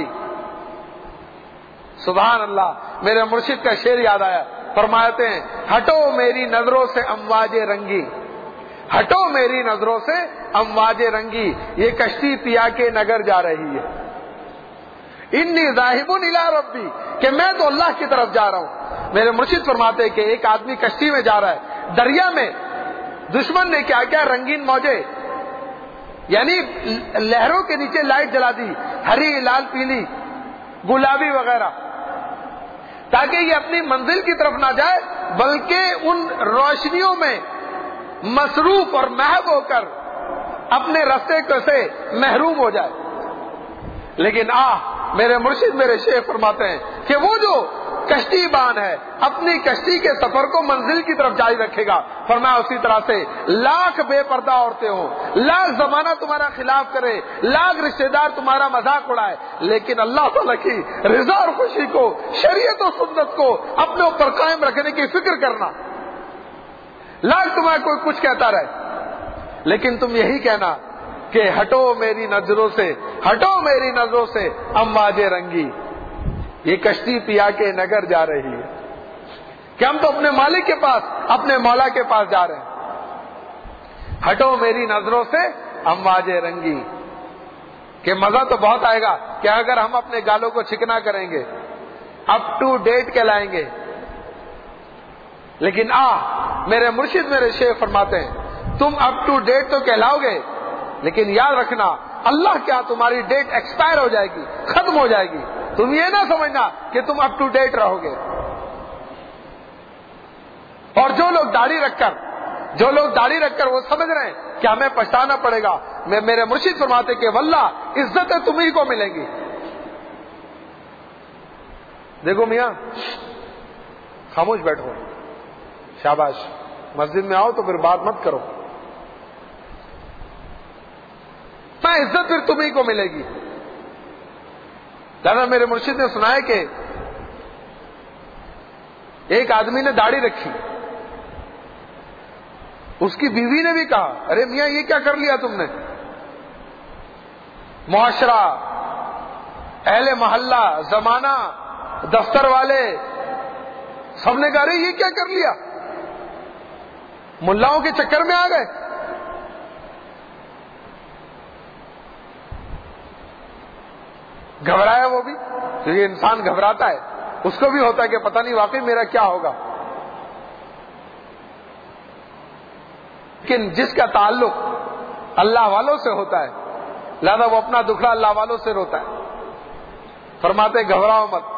S1: سبحان اللہ، میرے مرشد کا شعر یاد آیا. فرماتے ہیں ہٹو میری نظروں سے امواج رنگی، ہٹو میری نظروں سے امواج رنگی، یہ کشتی پیا کے نگر جا رہی ہے. انی ذاہب الی ربی، کہ میں تو اللہ کی طرف جا رہا ہوں. میرے مرشد فرماتے ہیں کہ ایک آدمی کشتی میں جا رہا ہے، دریا میں دشمن نے کیا کیا رنگین موجیں، یعنی لہروں کے نیچے لائٹ جلا دی، ہری لال پیلی گلابی وغیرہ، تاکہ یہ اپنی منزل کی طرف نہ جائے بلکہ ان روشنیوں میں مصروف اور محو ہو کر اپنے راستے سے محروم ہو جائے. لیکن میرے مرشد میرے شیخ فرماتے ہیں کہ وہ جو کشتی بان ہے اپنی کشتی کے سفر کو منزل کی طرف جاری رکھے گا. فرمایا اسی طرح سے لاکھ بے پردہ عورتیں ہوں، لاکھ زمانہ تمہارا خلاف کرے، لاکھ رشتہ دار تمہارا مذاق اڑائے، لیکن اللہ تعالیٰ کی رضا اور خوشی کو، شریعت و سنت کو اپنے اوپر قائم رکھنے کی فکر کرنا. لاکھ تمہارا کوئی کچھ کہتا رہے، لیکن تم یہی کہنا کہ ہٹو میری نظروں سے، ہٹو میری نظروں سے امواج رنگی، یہ کشتی پیا کے نگر جا رہی ہے. کہ ہم تو اپنے مالک کے پاس، اپنے مولا کے پاس جا رہے ہیں. ہٹو میری نظروں سے امواج رنگی، کہ مزہ تو بہت آئے گا کہ اگر ہم اپنے گالوں کو چکنا کریں گے، اپ ٹو ڈیٹ کہلائیں گے. لیکن میرے مرشد میرے شیخ فرماتے ہیں تم اپ ٹو ڈیٹ تو کہلاؤ گے، لیکن یاد رکھنا اللہ کیا تمہاری ڈیٹ ایکسپائر ہو جائے گی، ختم ہو جائے گی. تم یہ نہ سمجھنا کہ تم اپ ٹو ڈیٹ رہو گے. اور جو لوگ داڑھی رکھ کر وہ سمجھ رہے ہیں کہ ہمیں پچھتانا پڑے گا، میرے مرشد فرماتے کہ واللہ عزتیں تمہیں کو ملیں گی. دیکھو میاں خاموش بیٹھو، شاباش، مسجد میں آؤ تو پھر بات مت کرو. میں عزت پھر تمہیں کو ملے گی. دادا میرے مرشد نے سنایا کہ ایک آدمی نے داڑھی رکھی، اس کی بیوی نے بھی کہا ارے میاں یہ کیا کر لیا تم نے؟ معاشرہ، اہل محلہ، زمانہ، دفتر والے سب نے کہا ارے یہ کیا کر لیا، ملاؤں کے چکر میں آ گئے. گھبرایا وہ بھی، کیونکہ انسان گھبراتا ہے، اس کو بھی ہوتا ہے کہ پتہ نہیں واقعی میرا کیا ہوگا. لیکن جس کا تعلق اللہ والوں سے ہوتا ہے لہذا وہ اپنا دکھڑا اللہ والوں سے روتا ہے. فرماتے گھبراؤ مت،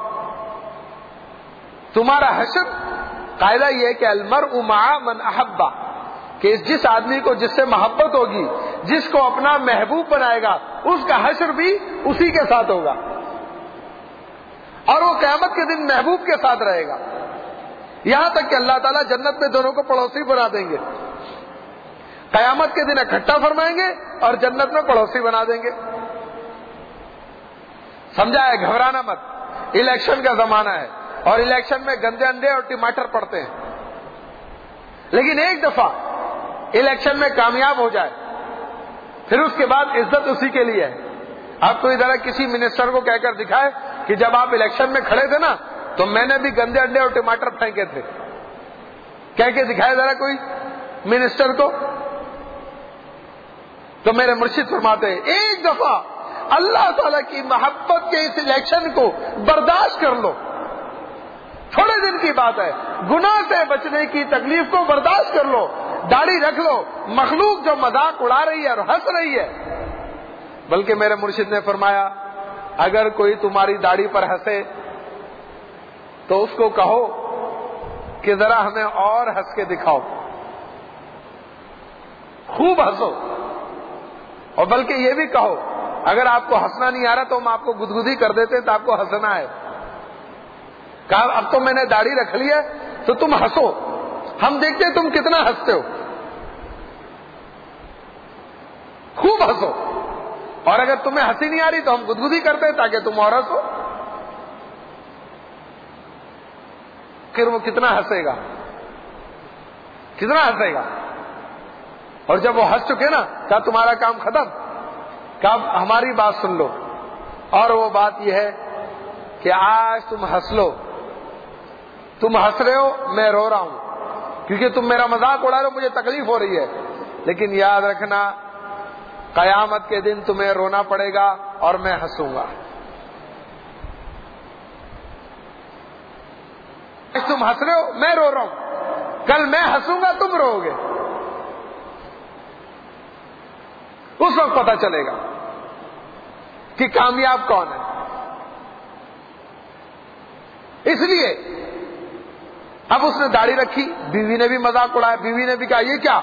S1: تمہارا حشر قاعدہ یہ ہے کہ المرء مع من احبہ، کہ جس آدمی کو جس سے محبت ہوگی، جس کو اپنا محبوب بنائے گا، اس کا حشر بھی اسی کے ساتھ ہوگا، اور وہ قیامت کے دن محبوب کے ساتھ رہے گا. یہاں تک کہ اللہ تعالیٰ جنت میں دونوں کو پڑوسی بنا دیں گے، قیامت کے دن اکٹھا فرمائیں گے اور جنت میں پڑوسی بنا دیں گے. سمجھا ہے؟ گھبرانا مت. الیکشن کا زمانہ ہے اور الیکشن میں گندے انڈے اور ٹماٹر پڑتے ہیں، لیکن ایک دفعہ الیکشن میں کامیاب ہو جائے پھر اس کے بعد عزت اسی کے لیے ہے. آپ کوئی ذرا کسی منسٹر کو کہہ کر دکھائے کہ جب آپ الیکشن میں کھڑے تھے نا تو میں نے بھی گندے انڈے اور ٹماٹر پھینکے تھے. کہہ کے دکھائے ذرا کوئی منسٹر کو. تو میرے مرشد فرماتے ہیں ایک دفعہ اللہ تعالیٰ کی محبت کے اس الیکشن کو برداشت کر لو. تھوڑے دن کی بات ہے, گناہ سے بچنے کی تکلیف کو برداشت کر لو, داڑھی رکھ لو. مخلوق جو مذاق اڑا رہی ہے اور ہنس رہی ہے. بلکہ میرے مرشد نے فرمایا اگر کوئی تمہاری داڑھی پر ہنسے تو اس کو کہو کہ ذرا ہمیں اور ہنس کے دکھاؤ, خوب ہنسو. اور بلکہ یہ بھی کہو اگر آپ کو ہنسنا نہیں آ رہا تو ہم آپ کو گدگدی کر دیتے تو آپ کو ہنسنا ہے. کہا اب تو میں نے داڑھی رکھ لی ہے تو تم ہنسو, ہم دیکھتے ہیں تم کتنا ہنستے ہو, خوب ہنسو. اور اگر تمہیں ہنسی نہیں آ رہی تو ہم گدگدی کرتے ہیں تاکہ تم اور ہنسو. پھر وہ کتنا ہنسے گا, کتنا ہنسے گا. اور جب وہ ہنس چکے نا کہا تمہارا کام ختم, کہا اب ہماری بات سن لو. اور وہ بات یہ ہے کہ آج تم ہنس لو, تم ہنس رہے ہو میں رو رہا ہوں کیونکہ تم میرا مذاق اڑا رہے ہو, مجھے تکلیف ہو رہی ہے. لیکن یاد رکھنا قیامت کے دن تمہیں رونا پڑے گا اور میں ہنسوں گا. آج تم ہنس رہے ہو میں رو رہا ہوں, کل میں ہنسوں گا تم رو گے. اس وقت پتہ چلے گا کہ کامیاب کون ہے. اس لیے اب اس نے داڑھی رکھی, بیوی نے بھی مذاق اڑایا. بیوی نے بھی کہا یہ کیا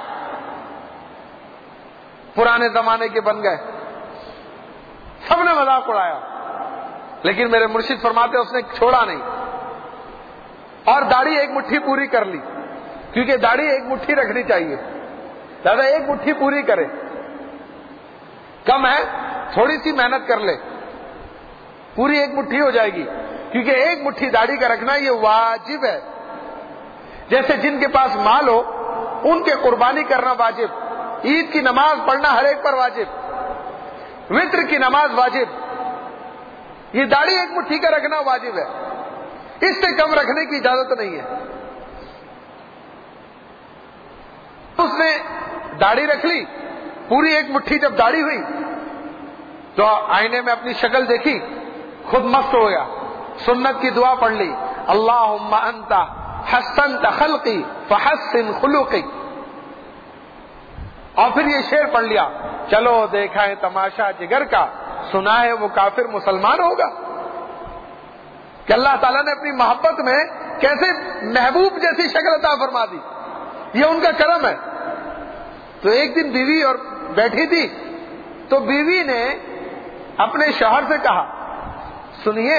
S1: پرانے زمانے کے بن گئے, سب نے مذاق اڑایا. لیکن میرے مرشد فرماتے اس نے چھوڑا نہیں اور داڑھی ایک مٹھی پوری کر لی, کیونکہ داڑھی ایک مٹھی رکھنی چاہیے. دادا ایک مٹھی پوری کرے, کم ہے تھوڑی سی محنت کر لے, پوری ایک مٹھی ہو جائے گی. کیونکہ ایک مٹھی داڑھی کا رکھنا یہ واجب ہے. جیسے جن کے پاس مال ہو ان کے قربانی کرنا واجب, عید کی نماز پڑھنا ہر ایک پر واجب, وتر کی نماز واجب. یہ داڑھی ایک مٹھی کا رکھنا واجب ہے, اس سے کم رکھنے کی اجازت نہیں ہے. اس نے داڑھی رکھ لی پوری ایک مٹھی. جب داڑھی ہوئی تو آئینے میں اپنی شکل دیکھی, خود مست ہو گیا, سنت کی دعا پڑھ لی, اللہم انت حسنت خلقی فحسن خلقی. اور پھر یہ شعر پڑھ لیا, چلو دیکھا ہے تماشا جگر کا, سنا ہے وہ کافر مسلمان ہوگا. کہ اللہ تعالیٰ نے اپنی محبت میں کیسے محبوب جیسی شکل عطا فرما دی, یہ ان کا کرم ہے. تو ایک دن بیوی اور بیٹھی تھی تو بیوی نے اپنے شوہر سے کہا سنیے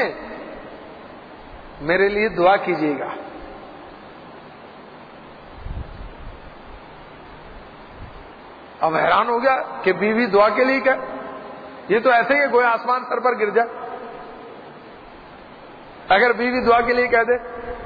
S1: میرے لیے دعا کیجیے گا. اب حیران ہو گیا کہ بیوی دعا کے لیے کیا, یہ تو ایسے ہی گویا آسمان سر پر گر جائے. اگر بیوی دعا کے لیے کہہ دے,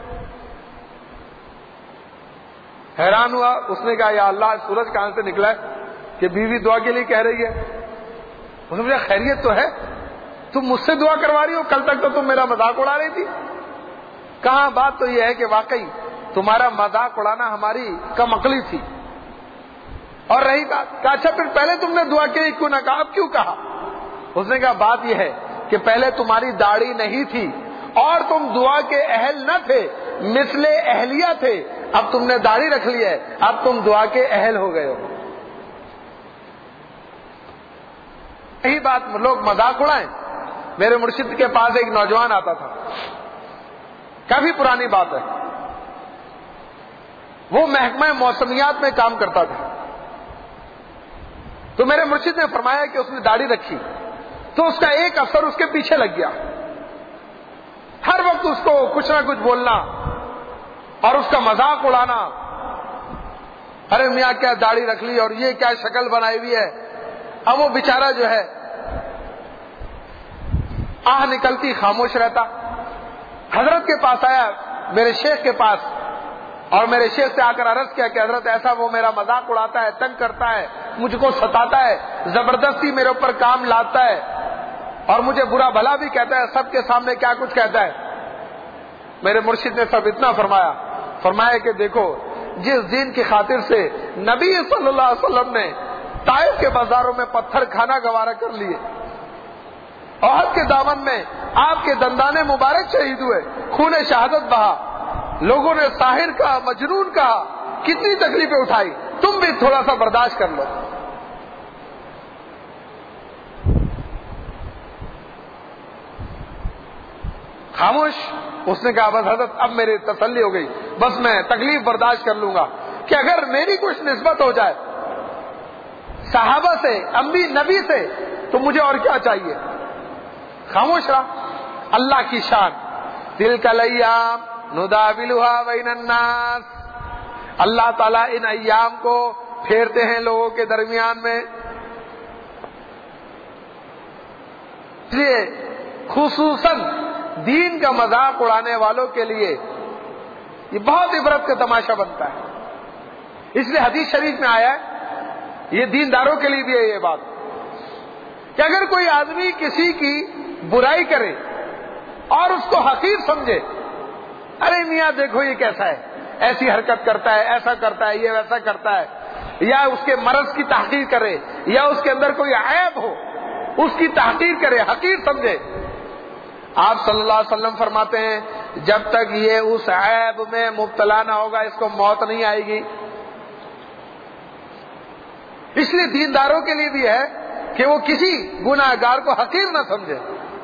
S1: حیران ہوا. اس نے کہا یا اللہ سورج کہاں سے نکلا ہے کہ بیوی دعا کے لیے کہہ رہی ہے. اس نے کہا خیریت تو ہے, تم مجھ سے دعا کروا رہی ہو, کل تک تو تم میرا مذاق اڑا رہی تھی. کہاں بات تو یہ ہے کہ واقعی تمہارا مذاق اڑانا ہماری کم عقلی تھی. اور رہی بات, کہا اچھا پھر پہلے تم نے دعا کے لیے کیوں نہ کہا, اب کیوں کہا؟ اس نے کہا بات یہ ہے کہ پہلے تمہاری داڑھی نہیں تھی اور تم دعا کے اہل نہ تھے, مثل اہلیہ تھے. اب تم نے داڑھی رکھ لی ہے, اب تم دعا کے اہل ہو گئے ہو. یہی بات لوگ مذاق اڑائیں. میرے مرشد کے پاس ایک نوجوان آتا تھا, کافی پرانی بات ہے, وہ محکمہ موسمیات میں کام کرتا تھا. تو میرے مرشد نے فرمایا کہ اس نے داڑھی رکھی تو اس کا ایک افسر اس کے پیچھے لگ گیا, ہر وقت اس کو کچھ نہ کچھ بولنا اور اس کا مذاق اڑانا. ارے میاں کیا داڑھی رکھ لی اور یہ کیا شکل بنائی ہوئی ہے. اب وہ بیچارہ جو ہے آہ نکلتی خاموش رہتا. حضرت کے پاس آیا, میرے شیخ کے پاس, اور میرے شیخ سے آ کر عرض کیا کہ حضرت ایسا وہ میرا مذاق اڑاتا ہے, تنگ کرتا ہے, مجھ کو ستاتا ہے, زبردستی میرے اوپر کام لاتا ہے اور مجھے برا بھلا بھی کہتا ہے, سب کے سامنے کیا کچھ کہتا ہے. میرے مرشد نے سب اتنا فرمایا کہ دیکھو جس دین کی خاطر سے نبی صلی اللہ علیہ وسلم نے طائف کے بازاروں میں پتھر کھانا گوارا کر لیے، احد کے دامن میں آپ کے دندان مبارک شہید ہوئے، خون شہادت بہا، لوگوں نے ساحر کہا، مجنون کہا، کتنی تکلیفیں اٹھائی، تم بھی تھوڑا سا برداشت کر لو۔ خاموش۔ اس نے کہا بس حضرت اب میری تسلی ہو گئی، بس میں تکلیف برداشت کر لوں گا کہ اگر میری کچھ نسبت ہو جائے صحابہ سے، نبی سے، تو مجھے اور کیا چاہیے۔ خاموش رہا۔ اللہ کی شان، تلک الایام نداولها بین الناس، اللہ تعالیٰ ان ایام کو پھیرتے ہیں لوگوں کے درمیان میں۔ اس لیے خصوصاً دین کا مذاق اڑانے والوں کے لیے یہ بہت عبرت کا تماشا بنتا ہے۔ اس لیے حدیث شریف میں آیا ہے، یہ دینداروں کے لیے بھی ہے یہ بات، کہ اگر کوئی آدمی کسی کی برائی کرے اور اس کو حقیر سمجھے، ارے میاں دیکھو یہ کیسا ہے، ایسی حرکت کرتا ہے، ایسا کرتا ہے، یہ ویسا کرتا ہے، یا اس کے مرض کی تحقیر کرے، یا اس کے اندر کوئی عیب ہو اس کی تحقیر کرے، حقیر سمجھے، آپ صلی اللہ علیہ وسلم فرماتے ہیں جب تک یہ اس عیب میں مبتلا نہ ہوگا اس کو موت نہیں آئے گی۔ اس لیے دینداروں کے لیے بھی ہے کہ وہ کسی گناہ گار کو حقیر نہ سمجھے،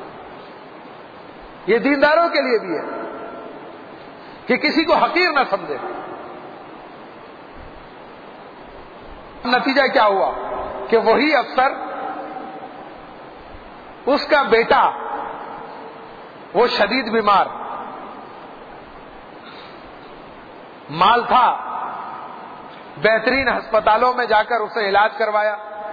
S1: یہ دینداروں کے لیے بھی ہے کہ کسی کو حقیر نہ سمجھے۔ نتیجہ کیا ہوا کہ وہی افسر، اس کا بیٹا وہ شدید بیمار، مال تھا، بہترین ہسپتالوں میں جا کر اسے علاج کروایا،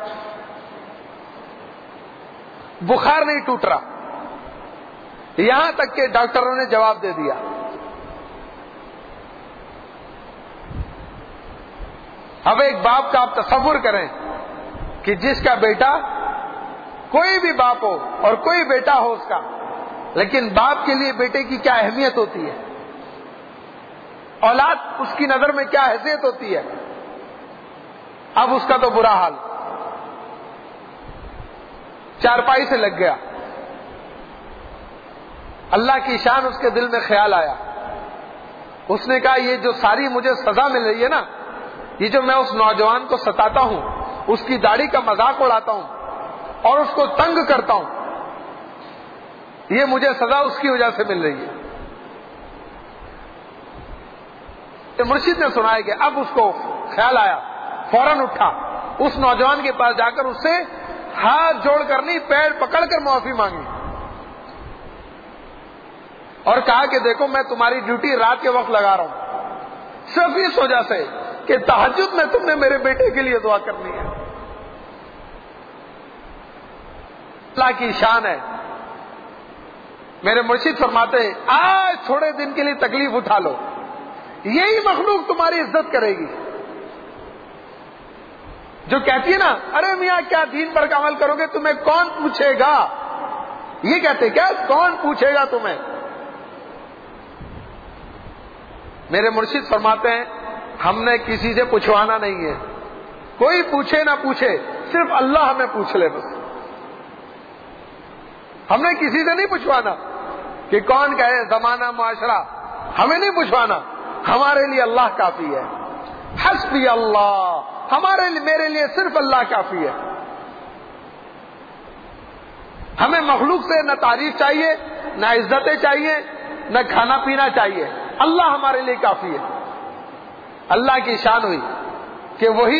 S1: بخار نہیں ٹوٹ رہا، یہاں تک کہ ڈاکٹروں نے جواب دے دیا۔ اب ایک باپ کا آپ تصور کریں کہ جس کا بیٹا، کوئی بھی باپ ہو اور کوئی بیٹا ہو اس کا، لیکن باپ کے لیے بیٹے کی کیا اہمیت ہوتی ہے، اولاد اس کی نظر میں کیا حیثیت ہوتی ہے۔ اب اس کا تو برا حال، چارپائی سے لگ گیا۔ اللہ کی شان، اس کے دل میں خیال آیا، اس نے کہا یہ جو ساری مجھے سزا مل رہی ہے نا، یہ جو میں اس نوجوان کو ستاتا ہوں، اس کی داڑھی کا مذاق اڑاتا ہوں اور اس کو تنگ کرتا ہوں، یہ مجھے سزا اس کی وجہ سے مل رہی ہے۔ مرشد نے سنایا کہ اب اس کو خیال آیا، فوراً اٹھا، اس نوجوان کے پاس جا کر اس سے ہاتھ جوڑ کر نہیں، پیر پکڑ کر معافی مانگی اور کہا کہ دیکھو میں تمہاری ڈیوٹی رات کے وقت لگا رہا ہوں، صرف اس وجہ سے کہ تہجد میں تم نے میرے بیٹے کے لیے دعا کرنی ہے۔ اللہ کی شان ہے۔ میرے مرشد فرماتے ہیں آج تھوڑے دن کے لیے تکلیف اٹھا لو، یہی مخلوق تمہاری عزت کرے گی، جو کہتی ہے نا ارے میاں کیا دین پر عمل کرو گے، تمہیں کون پوچھے گا، یہ کہتے کیا کون پوچھے گا تمہیں۔ میرے مرشد فرماتے ہیں ہم نے کسی سے پوچھوانا نہیں ہے، کوئی پوچھے نہ پوچھے، صرف اللہ ہمیں پوچھ لے بس، ہم نے کسی سے نہیں پوچھوانا کہ کون کہے، زمانہ معاشرہ، ہمیں نہیں پوچھوانا، ہمارے لیے اللہ کافی ہے، حسبی اللہ، ہمارے لیے، میرے لیے صرف اللہ کافی ہے۔ ہمیں مخلوق سے نہ تعریف چاہیے، نہ عزتیں چاہیے، نہ کھانا پینا چاہیے، اللہ ہمارے لیے کافی ہے۔ اللہ کی شان ہوئی کہ وہی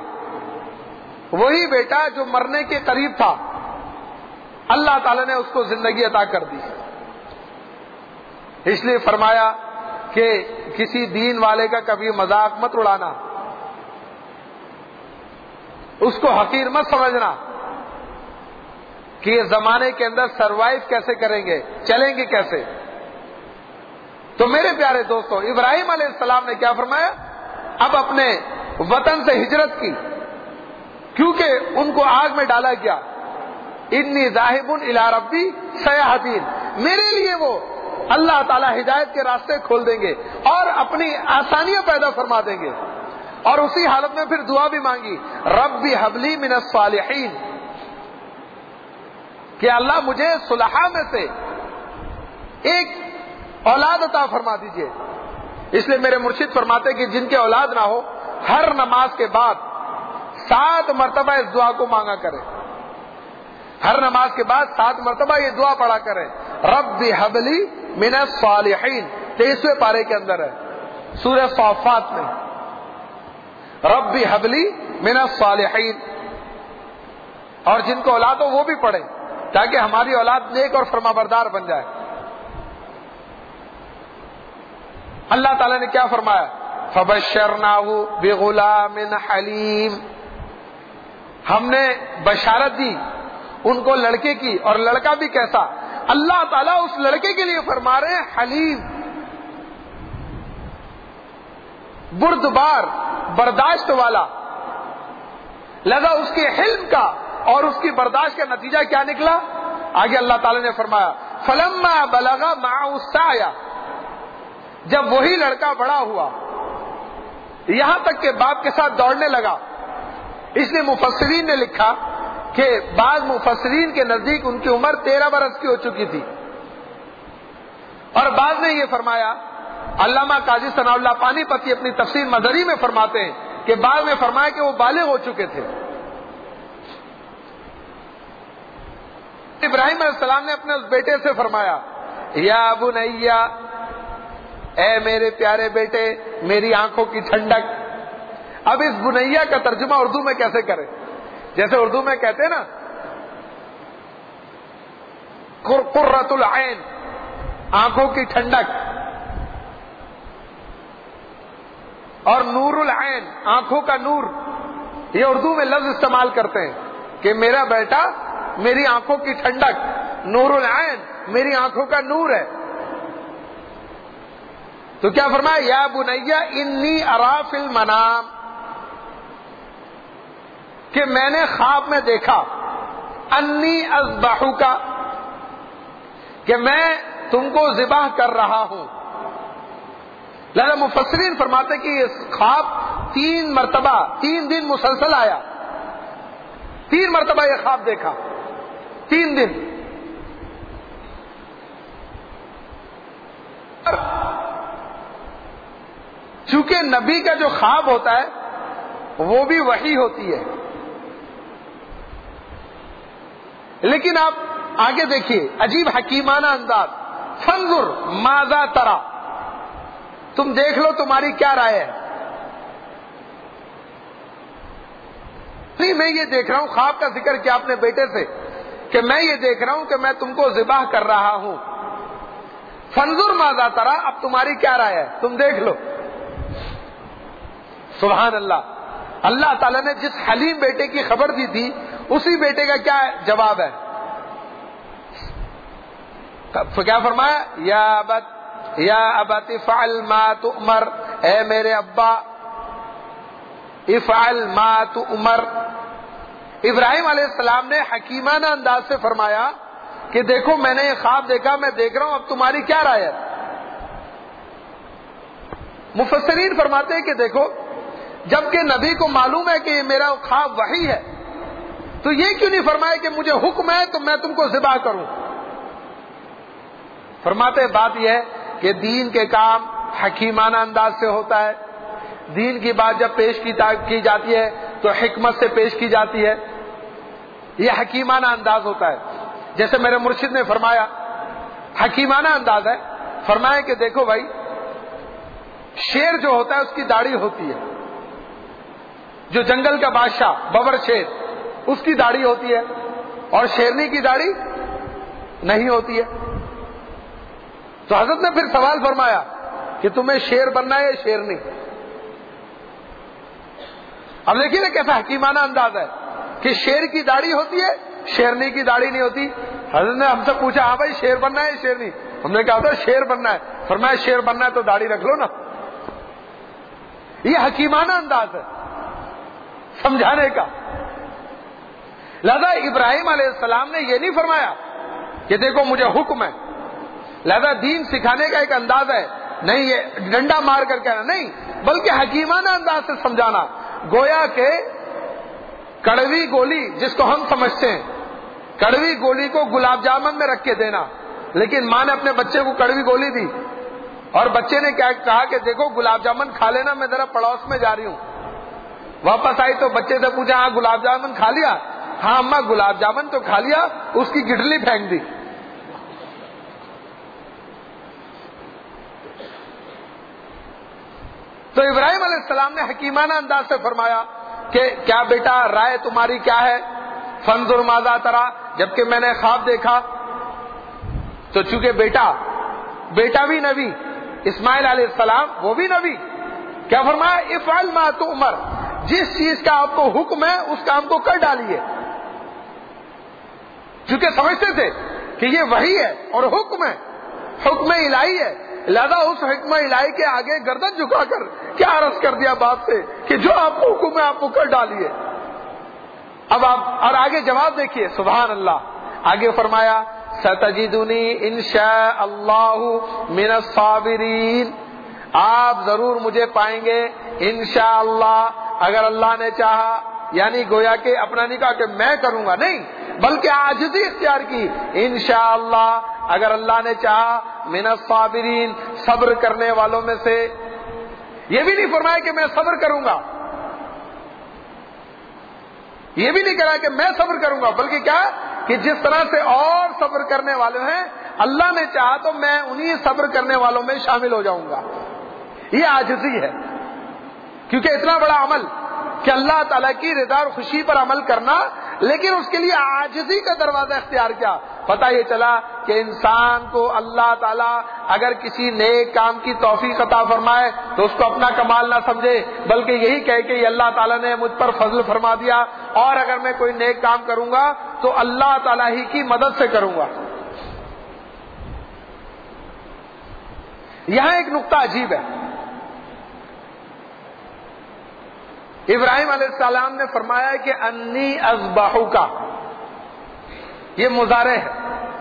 S1: بیٹا جو مرنے کے قریب تھا، اللہ تعالی نے اس کو زندگی عطا کر دی۔ اس لیے فرمایا کہ کسی دین والے کا کبھی مذاق مت اڑانا، اس کو حقیر مت سمجھنا کہ یہ زمانے کے اندر سروائیو کیسے کریں گے، چلیں گے کیسے۔ تو میرے پیارے دوستو، ابراہیم علیہ السلام نے کیا فرمایا، اب اپنے وطن سے ہجرت کی، کیونکہ ان کو آگ میں ڈالا گیا، انی ذاہب الی ربی سیہدین، میرے لیے وہ اللہ تعالیٰ ہدایت کے راستے کھول دیں گے اور اپنی آسانیاں پیدا فرما دیں گے. اور اسی حالت میں پھر دعا بھی مانگی, ربی حبلی من الصالحین, کہ اللہ مجھے صلحاء میں سے ایک اولاد عطا فرما دیجئے. اس لیے میرے مرشد فرماتے کہ جن کے اولاد نہ ہو ہر نماز کے بعد 7 مرتبہ اس دعا کو مانگا کرے. ہر نماز کے بعد 7 مرتبہ یہ دعا پڑھا کریں, رب حبلی من الصالحین. 23ویں پارے کے اندر ہے سورہ صافات میں, رب حبلی من الصالحین. اور جن کو اولاد ہو وہ بھی پڑھیں تاکہ ہماری اولاد نیک اور فرمانبردار بن جائے. اللہ تعالیٰ نے کیا فرمایا, فبشرناہ بغلام حلیم, ہم نے بشارت دی ان کو لڑکے کی, اور لڑکا بھی کیسا, اللہ تعالیٰ اس لڑکے کے لیے فرما رہے ہیں حلیم, بردبار, برداشت والا. لہذا اس کے حلم کا اور اس کی برداشت کا نتیجہ کیا نکلا, آگے اللہ تعالیٰ نے فرمایا فلما بلغ معه السعی, جب وہی لڑکا بڑا ہوا یہاں تک کہ باپ کے ساتھ دوڑنے لگا. اس لیے مفسرین نے لکھا کہ بعض مفسرین کے نزدیک ان کی عمر 13 برس کی ہو چکی تھی, اور بعض نے یہ فرمایا, علامہ قاضی ثناء اللہ پانی پتی اپنی تفسیر مظہری میں فرماتے ہیں کہ بعض نے فرمایا کہ وہ بالغ ہو چکے تھے. ابراہیم علیہ السلام نے اپنے اس بیٹے سے فرمایا, یا بنیا, اے میرے پیارے بیٹے, میری آنکھوں کی ٹھنڈک. اب اس بنیا کا ترجمہ اردو میں کیسے کریں, جیسے اردو میں کہتے ہیں نا قرۃ العین, آنکھوں کی ٹھنڈک, اور نور العین, آنکھوں کا نور. یہ اردو میں لفظ استعمال کرتے ہیں کہ میرا بیٹا میری آنکھوں کی ٹھنڈک, نور العین, میری آنکھوں کا نور ہے. تو کیا فرمایا, یا بنیا انی ارا فی المنام, کہ میں نے خواب میں دیکھا, انی اذبحک, کہ میں تم کو ذبح کر رہا ہوں. لہذا مفسرین فرماتے کہ یہ خواب 3 مرتبہ 3 دن مسلسل آیا. 3 مرتبہ یہ خواب دیکھا, 3 دن. چونکہ نبی کا جو خواب ہوتا ہے وہ بھی وحی ہوتی ہے. لیکن آپ آگے دیکھیے, عجیب حکیمانہ انداز, فانظر ماذا ترى, تم دیکھ لو تمہاری کیا رائے ہے. نہیں, میں یہ دیکھ رہا ہوں, خواب کا ذکر کیا اپنے بیٹے سے کہ میں یہ دیکھ رہا ہوں کہ میں تم کو ذبح کر رہا ہوں. فانظر ماذا ترى, اب تمہاری کیا رائے ہے, تم دیکھ لو. سبحان اللہ, اللہ تعالیٰ نے جس حلیم بیٹے کی خبر دی تھی اسی بیٹے کا کیا جواب ہے, کیا فرمایا, یا ابت افعل ما تؤمر, اے میرے ابا افعل ما تؤمر. ابراہیم علیہ السلام نے حکیمانہ انداز سے فرمایا کہ دیکھو میں نے یہ خواب دیکھا, میں دیکھ رہا ہوں, اب تمہاری کیا رائے ہے. مفسرین فرماتے ہیں کہ دیکھو, جبکہ نبی کو معلوم ہے کہ یہ میرا خواب وحی ہے, تو یہ کیوں نہیں فرمایا کہ مجھے حکم ہے تو میں تم کو ذبح کروں. فرماتے بات یہ ہے کہ دین کے کام حکیمانہ انداز سے ہوتا ہے. دین کی بات جب پیش کی جاتی ہے تو حکمت سے پیش کی جاتی ہے, یہ حکیمانہ انداز ہوتا ہے. جیسے میرے مرشد نے فرمایا حکیمانہ انداز ہے, فرمایا کہ دیکھو بھائی, شیر جو ہوتا ہے اس کی داڑھی ہوتی ہے, جو جنگل کا بادشاہ ببر شیر, اس کی داڑھی ہوتی ہے, اور شیرنی کی داڑھی نہیں ہوتی ہے. تو حضرت نے پھر سوال فرمایا کہ تمہیں شیر بننا ہے یا شیرنی. اب دیکھیے نا کیسا حکیمانہ انداز ہے کہ شیر کی داڑھی ہوتی ہے, شیرنی کی داڑھی نہیں ہوتی. حضرت نے ہم سے پوچھا, ہاں بھائی شیر بننا ہے یا شیرنی, ہم نے کہا تھا شیر بننا ہے. فرمایا شیر بننا ہے تو داڑھی رکھ لو نا. یہ حکیمانہ انداز ہے سمجھانے کا. لہذا ابراہیم علیہ السلام نے یہ نہیں فرمایا کہ دیکھو مجھے حکم ہے, لہذا دین سکھانے کا ایک انداز ہے، نہیں یہ ڈنڈا مار کر کہنا نہیں، بلکہ حکیمانہ انداز سے سمجھانا. گویا کہ کڑوی گولی جس کو ہم سمجھتے ہیں، کڑوی گولی کو گلاب جامن میں رکھ کے دینا، لیکن ماں نے اپنے بچے کو کڑوی گولی دی اور بچے نے کیا کہا کہ دیکھو گلاب جامن کھا لینا، میں ذرا پڑوس میں جا رہی ہوں. واپس آئی تو بچے سے پوچھا ہاں گلاب جامن کھا لیا؟ ہاں اماں گلاب جامن تو کھا لیا، اس کی گٹلی پھینک دی. تو ابراہیم علیہ السلام نے حکیمانہ انداز سے فرمایا کہ کیا بیٹا رائے تمہاری کیا ہے؟ فانظر ماذا ترى، جبکہ میں نے خواب دیکھا. تو چونکہ بیٹا بھی نبی، اسماعیل علیہ السلام وہ بھی نبی، کیا فرمایا؟ افعل ما تؤمر، جس چیز کا آپ کو حکم ہے اس کام کو کر ڈالیے. چونکہ سمجھتے تھے کہ یہ وحی ہے اور حکم ہے، حکم الہی ہے، لہذا اس حکم الہی کے آگے گردن جھکا کر کیا عرض کر دیا باپ سے کہ جو آپ کو حکم ہے آپ کو کر ڈالیے. اب آپ اور آگے جواب دیکھیے، سبحان اللہ. آگے فرمایا ستجدنی انشاء اللہ من الصابرین، آپ ضرور مجھے پائیں گے انشاءاللہ اگر اللہ نے چاہا. یعنی گویا کہ اپنا نہیں کہا کہ میں کروں گا، نہیں، بلکہ عاجزی اختیار کی. انشاءاللہ اگر اللہ نے چاہا، من الصابرین، صبر کرنے والوں میں سے. یہ بھی نہیں فرمایا کہ میں صبر کروں گا، یہ بھی نہیں کہا کہ میں صبر کروں گا، بلکہ کیا کہ جس طرح سے اور صبر کرنے والے ہیں اللہ نے چاہا تو میں انہی صبر کرنے والوں میں شامل ہو جاؤں گا. یہ عاجزی ہے، کیونکہ اتنا بڑا عمل کہ اللہ تعالیٰ کی رضا اور خوشی پر عمل کرنا، لیکن اس کے لیے عاجزی کا دروازہ اختیار کیا. پتہ یہ چلا کہ انسان کو اللہ تعالیٰ اگر کسی نیک کام کی توفیق عطا فرمائے تو اس کو اپنا کمال نہ سمجھے، بلکہ یہی کہے کہ یہ اللہ تعالیٰ نے مجھ پر فضل فرما دیا، اور اگر میں کوئی نیک کام کروں گا تو اللہ تعالیٰ ہی کی مدد سے کروں گا. یہاں ایک نقطہ عجیب ہے. ابراہیم علیہ السلام نے فرمایا کہ انی اذبحک، یہ مضارع ہے.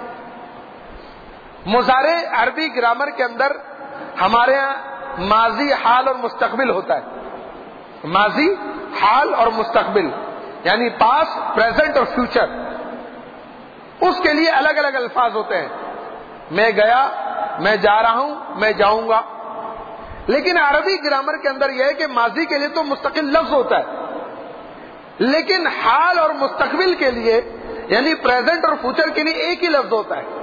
S1: مضارع عربی گرامر کے اندر ہمارے ہاں ماضی، حال اور مستقبل ہوتا ہے. ماضی، حال اور مستقبل، یعنی پاسٹ، پریزنٹ اور فیوچر. اس کے لیے الگ الگ الفاظ ہوتے ہیں. میں گیا، میں جا رہا ہوں، میں جاؤں گا. لیکن عربی گرامر کے اندر یہ ہے کہ ماضی کے لیے تو مستقل لفظ ہوتا ہے، لیکن حال اور مستقبل کے لیے یعنی پریزنٹ اور فیوچر کے لیے ایک ہی لفظ ہوتا ہے.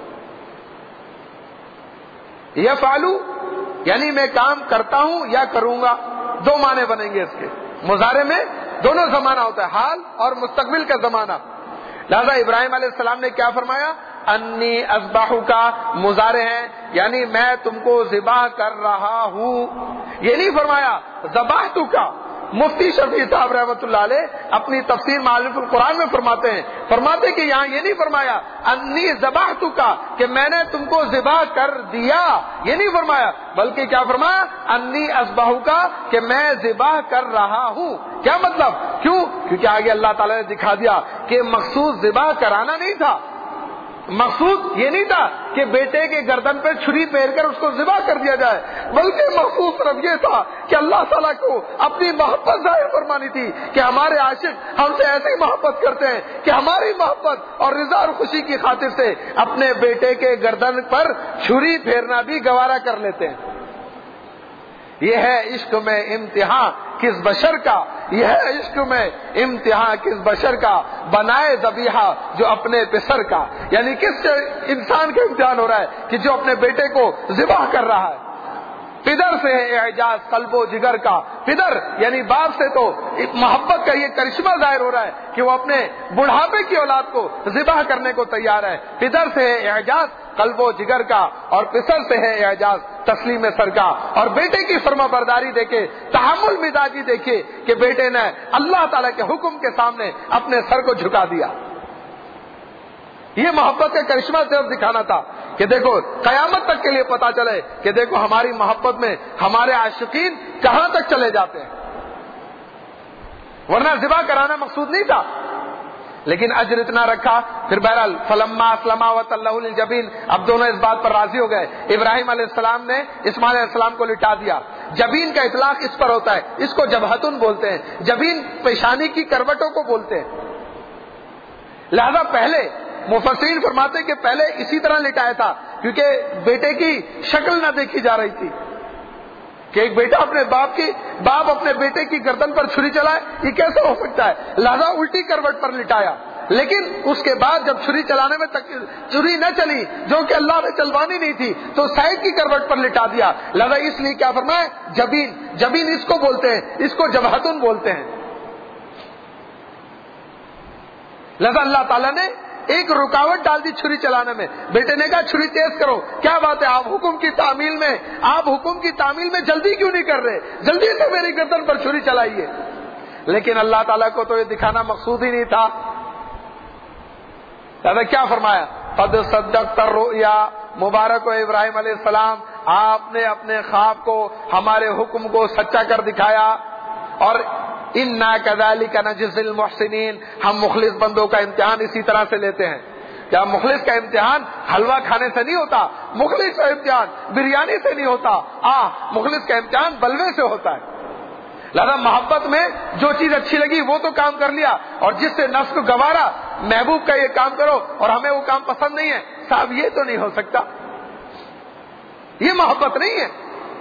S1: یفعلو یعنی میں کام کرتا ہوں یا کروں گا، دو معنی بنیں گے اس کے. مضارع میں دونوں زمانہ ہوتا ہے، حال اور مستقبل کا زمانہ. لہذا ابراہیم علیہ السلام نے کیا فرمایا؟ انی اذبحک مضارع ہے، یعنی میں تم کو ذبح کر رہا ہوں. یہ نہیں فرمایا ذبحتک. مفتی شفیع صاحب رحمۃ اللہ علیہ اپنی تفسیر معارف القرآن میں فرماتے کہ یہاں یہ نہیں فرمایا انی ذبحتک کہ میں نے تم کو ذبح کر دیا، یہ نہیں فرمایا، بلکہ کیا فرمایا؟ انی اذبحک کہ میں ذبح کر رہا ہوں. کیا مطلب؟ کیونکہ آگے اللہ تعالیٰ نے دکھا دیا کہ مقصود ذبح کرانا نہیں تھا. مقصود یہ نہیں تھا کہ بیٹے کے گردن پہ چھری پھیر کر اس کو ذبح کر دیا جائے، بلکہ مقصود صرف یہ تھا کہ اللہ تعالیٰ کو اپنی محبت ظاہر فرمانی تھی کہ ہمارے عاشق ہم سے ایسی محبت کرتے ہیں کہ ہماری محبت اور رضا اور خوشی کی خاطر سے اپنے بیٹے کے گردن پر چھری پھیرنا بھی گوارا کر لیتے ہیں. یہ ہے عشق میں امتحان کس بشر کا، یہ ہے عشق میں امتحان کس بشر کا، بنائے ذبیحہ جو اپنے پسر کا. یعنی کس انسان کا امتحان ہو رہا ہے کہ جو اپنے بیٹے کو ذبح کر رہا ہے. پدر سے ہے اعجاز قلب و جگر کا. پدر یعنی باپ سے تو محبت کا یہ کرشمہ ظاہر ہو رہا ہے کہ وہ اپنے بڑھاپے کی اولاد کو ذبح کرنے کو تیار ہے. پدر سے ہے اعجاز قلب و جگر کا، اور پسر سے ہے اعجاز تسلیم سر کا. اور بیٹے کی فرما برداری دیکھے، تحمل مزاجی دیکھے کہ بیٹے نے اللہ تعالیٰ کے حکم کے سامنے اپنے سر کو جھکا دیا. یہ محبت کا کرشمہ صرف دکھانا تھا کہ دیکھو قیامت تک کے لیے پتا چلے کہ دیکھو ہماری محبت میں ہمارے عاشقین کہاں تک چلے جاتے ہیں. ورنہ ذبح کرانا مقصود نہیں تھا. لیکن اجر اتنا رکھا. پھر بہرحال فلما اسلما وتلہ للجبین، اب دونوں اس بات پر راضی ہو گئے. ابراہیم علیہ السلام نے اسماعیل علیہ السلام کو لٹا دیا. جبین کا اطلاق اس پر ہوتا ہے، اس کو جبہتن بولتے ہیں. جبین پیشانی کی کروٹوں کو بولتے ہیں. لہذا پہلے مفسرین فرماتے کہ پہلے اسی طرح لٹایا تھا، کیونکہ بیٹے کی شکل نہ دیکھی جا رہی تھی کہ ایک بیٹا اپنے باپ اپنے بیٹے کی گردن پر چھری چلائے، یہ کیسے ہو سکتا ہے؟ لہذا الٹی کروٹ پر لٹایا. لیکن اس کے بعد جب چھری چلانے میں چھری نہ چلی، جو کہ اللہ نے چلوانی نہیں تھی، تو سائڈ کی کروٹ پر لٹا دیا. لہذا اس لیے کیا فرمایا؟ جبین اس کو بولتے ہیں، اس کو جبہتن بولتے ہیں. لہذا اللہ تعالیٰ نے ایک رکاوٹ ڈال دی چھری چلانے میں. بیٹے نے کہا چھری تیز کرو. کیا بات ہے، آپ حکم کی تعمیل میں جلدی کیوں نہیں کر رہے؟ جلدی سے میری گردن پر چھری چلائیے. لیکن اللہ تعالیٰ کو تو یہ دکھانا مقصود ہی نہیں تھا. لہذا کیا فرمایا؟ قد صدقت الرؤیا، مبارک ہو ابراہیم علیہ السلام، آپ نے اپنے خواب کو، ہمارے حکم کو سچا کر دکھایا. اور انا کذالک نجزی المحسنین، ہم مخلص بندوں کا امتحان اسی طرح سے لیتے ہیں. کیا مخلص کا امتحان حلوہ کھانے سے نہیں ہوتا؟ مخلص کا امتحان بریانی سے نہیں ہوتا. مخلص کا امتحان بلوے سے ہوتا ہے. لہذا محبت میں جو چیز اچھی لگی وہ تو کام کر لیا، اور جس سے نفس کو گوارا محبوب کا یہ کام کرو اور ہمیں وہ کام پسند نہیں ہے، صاحب یہ تو نہیں ہو سکتا، یہ محبت نہیں ہے.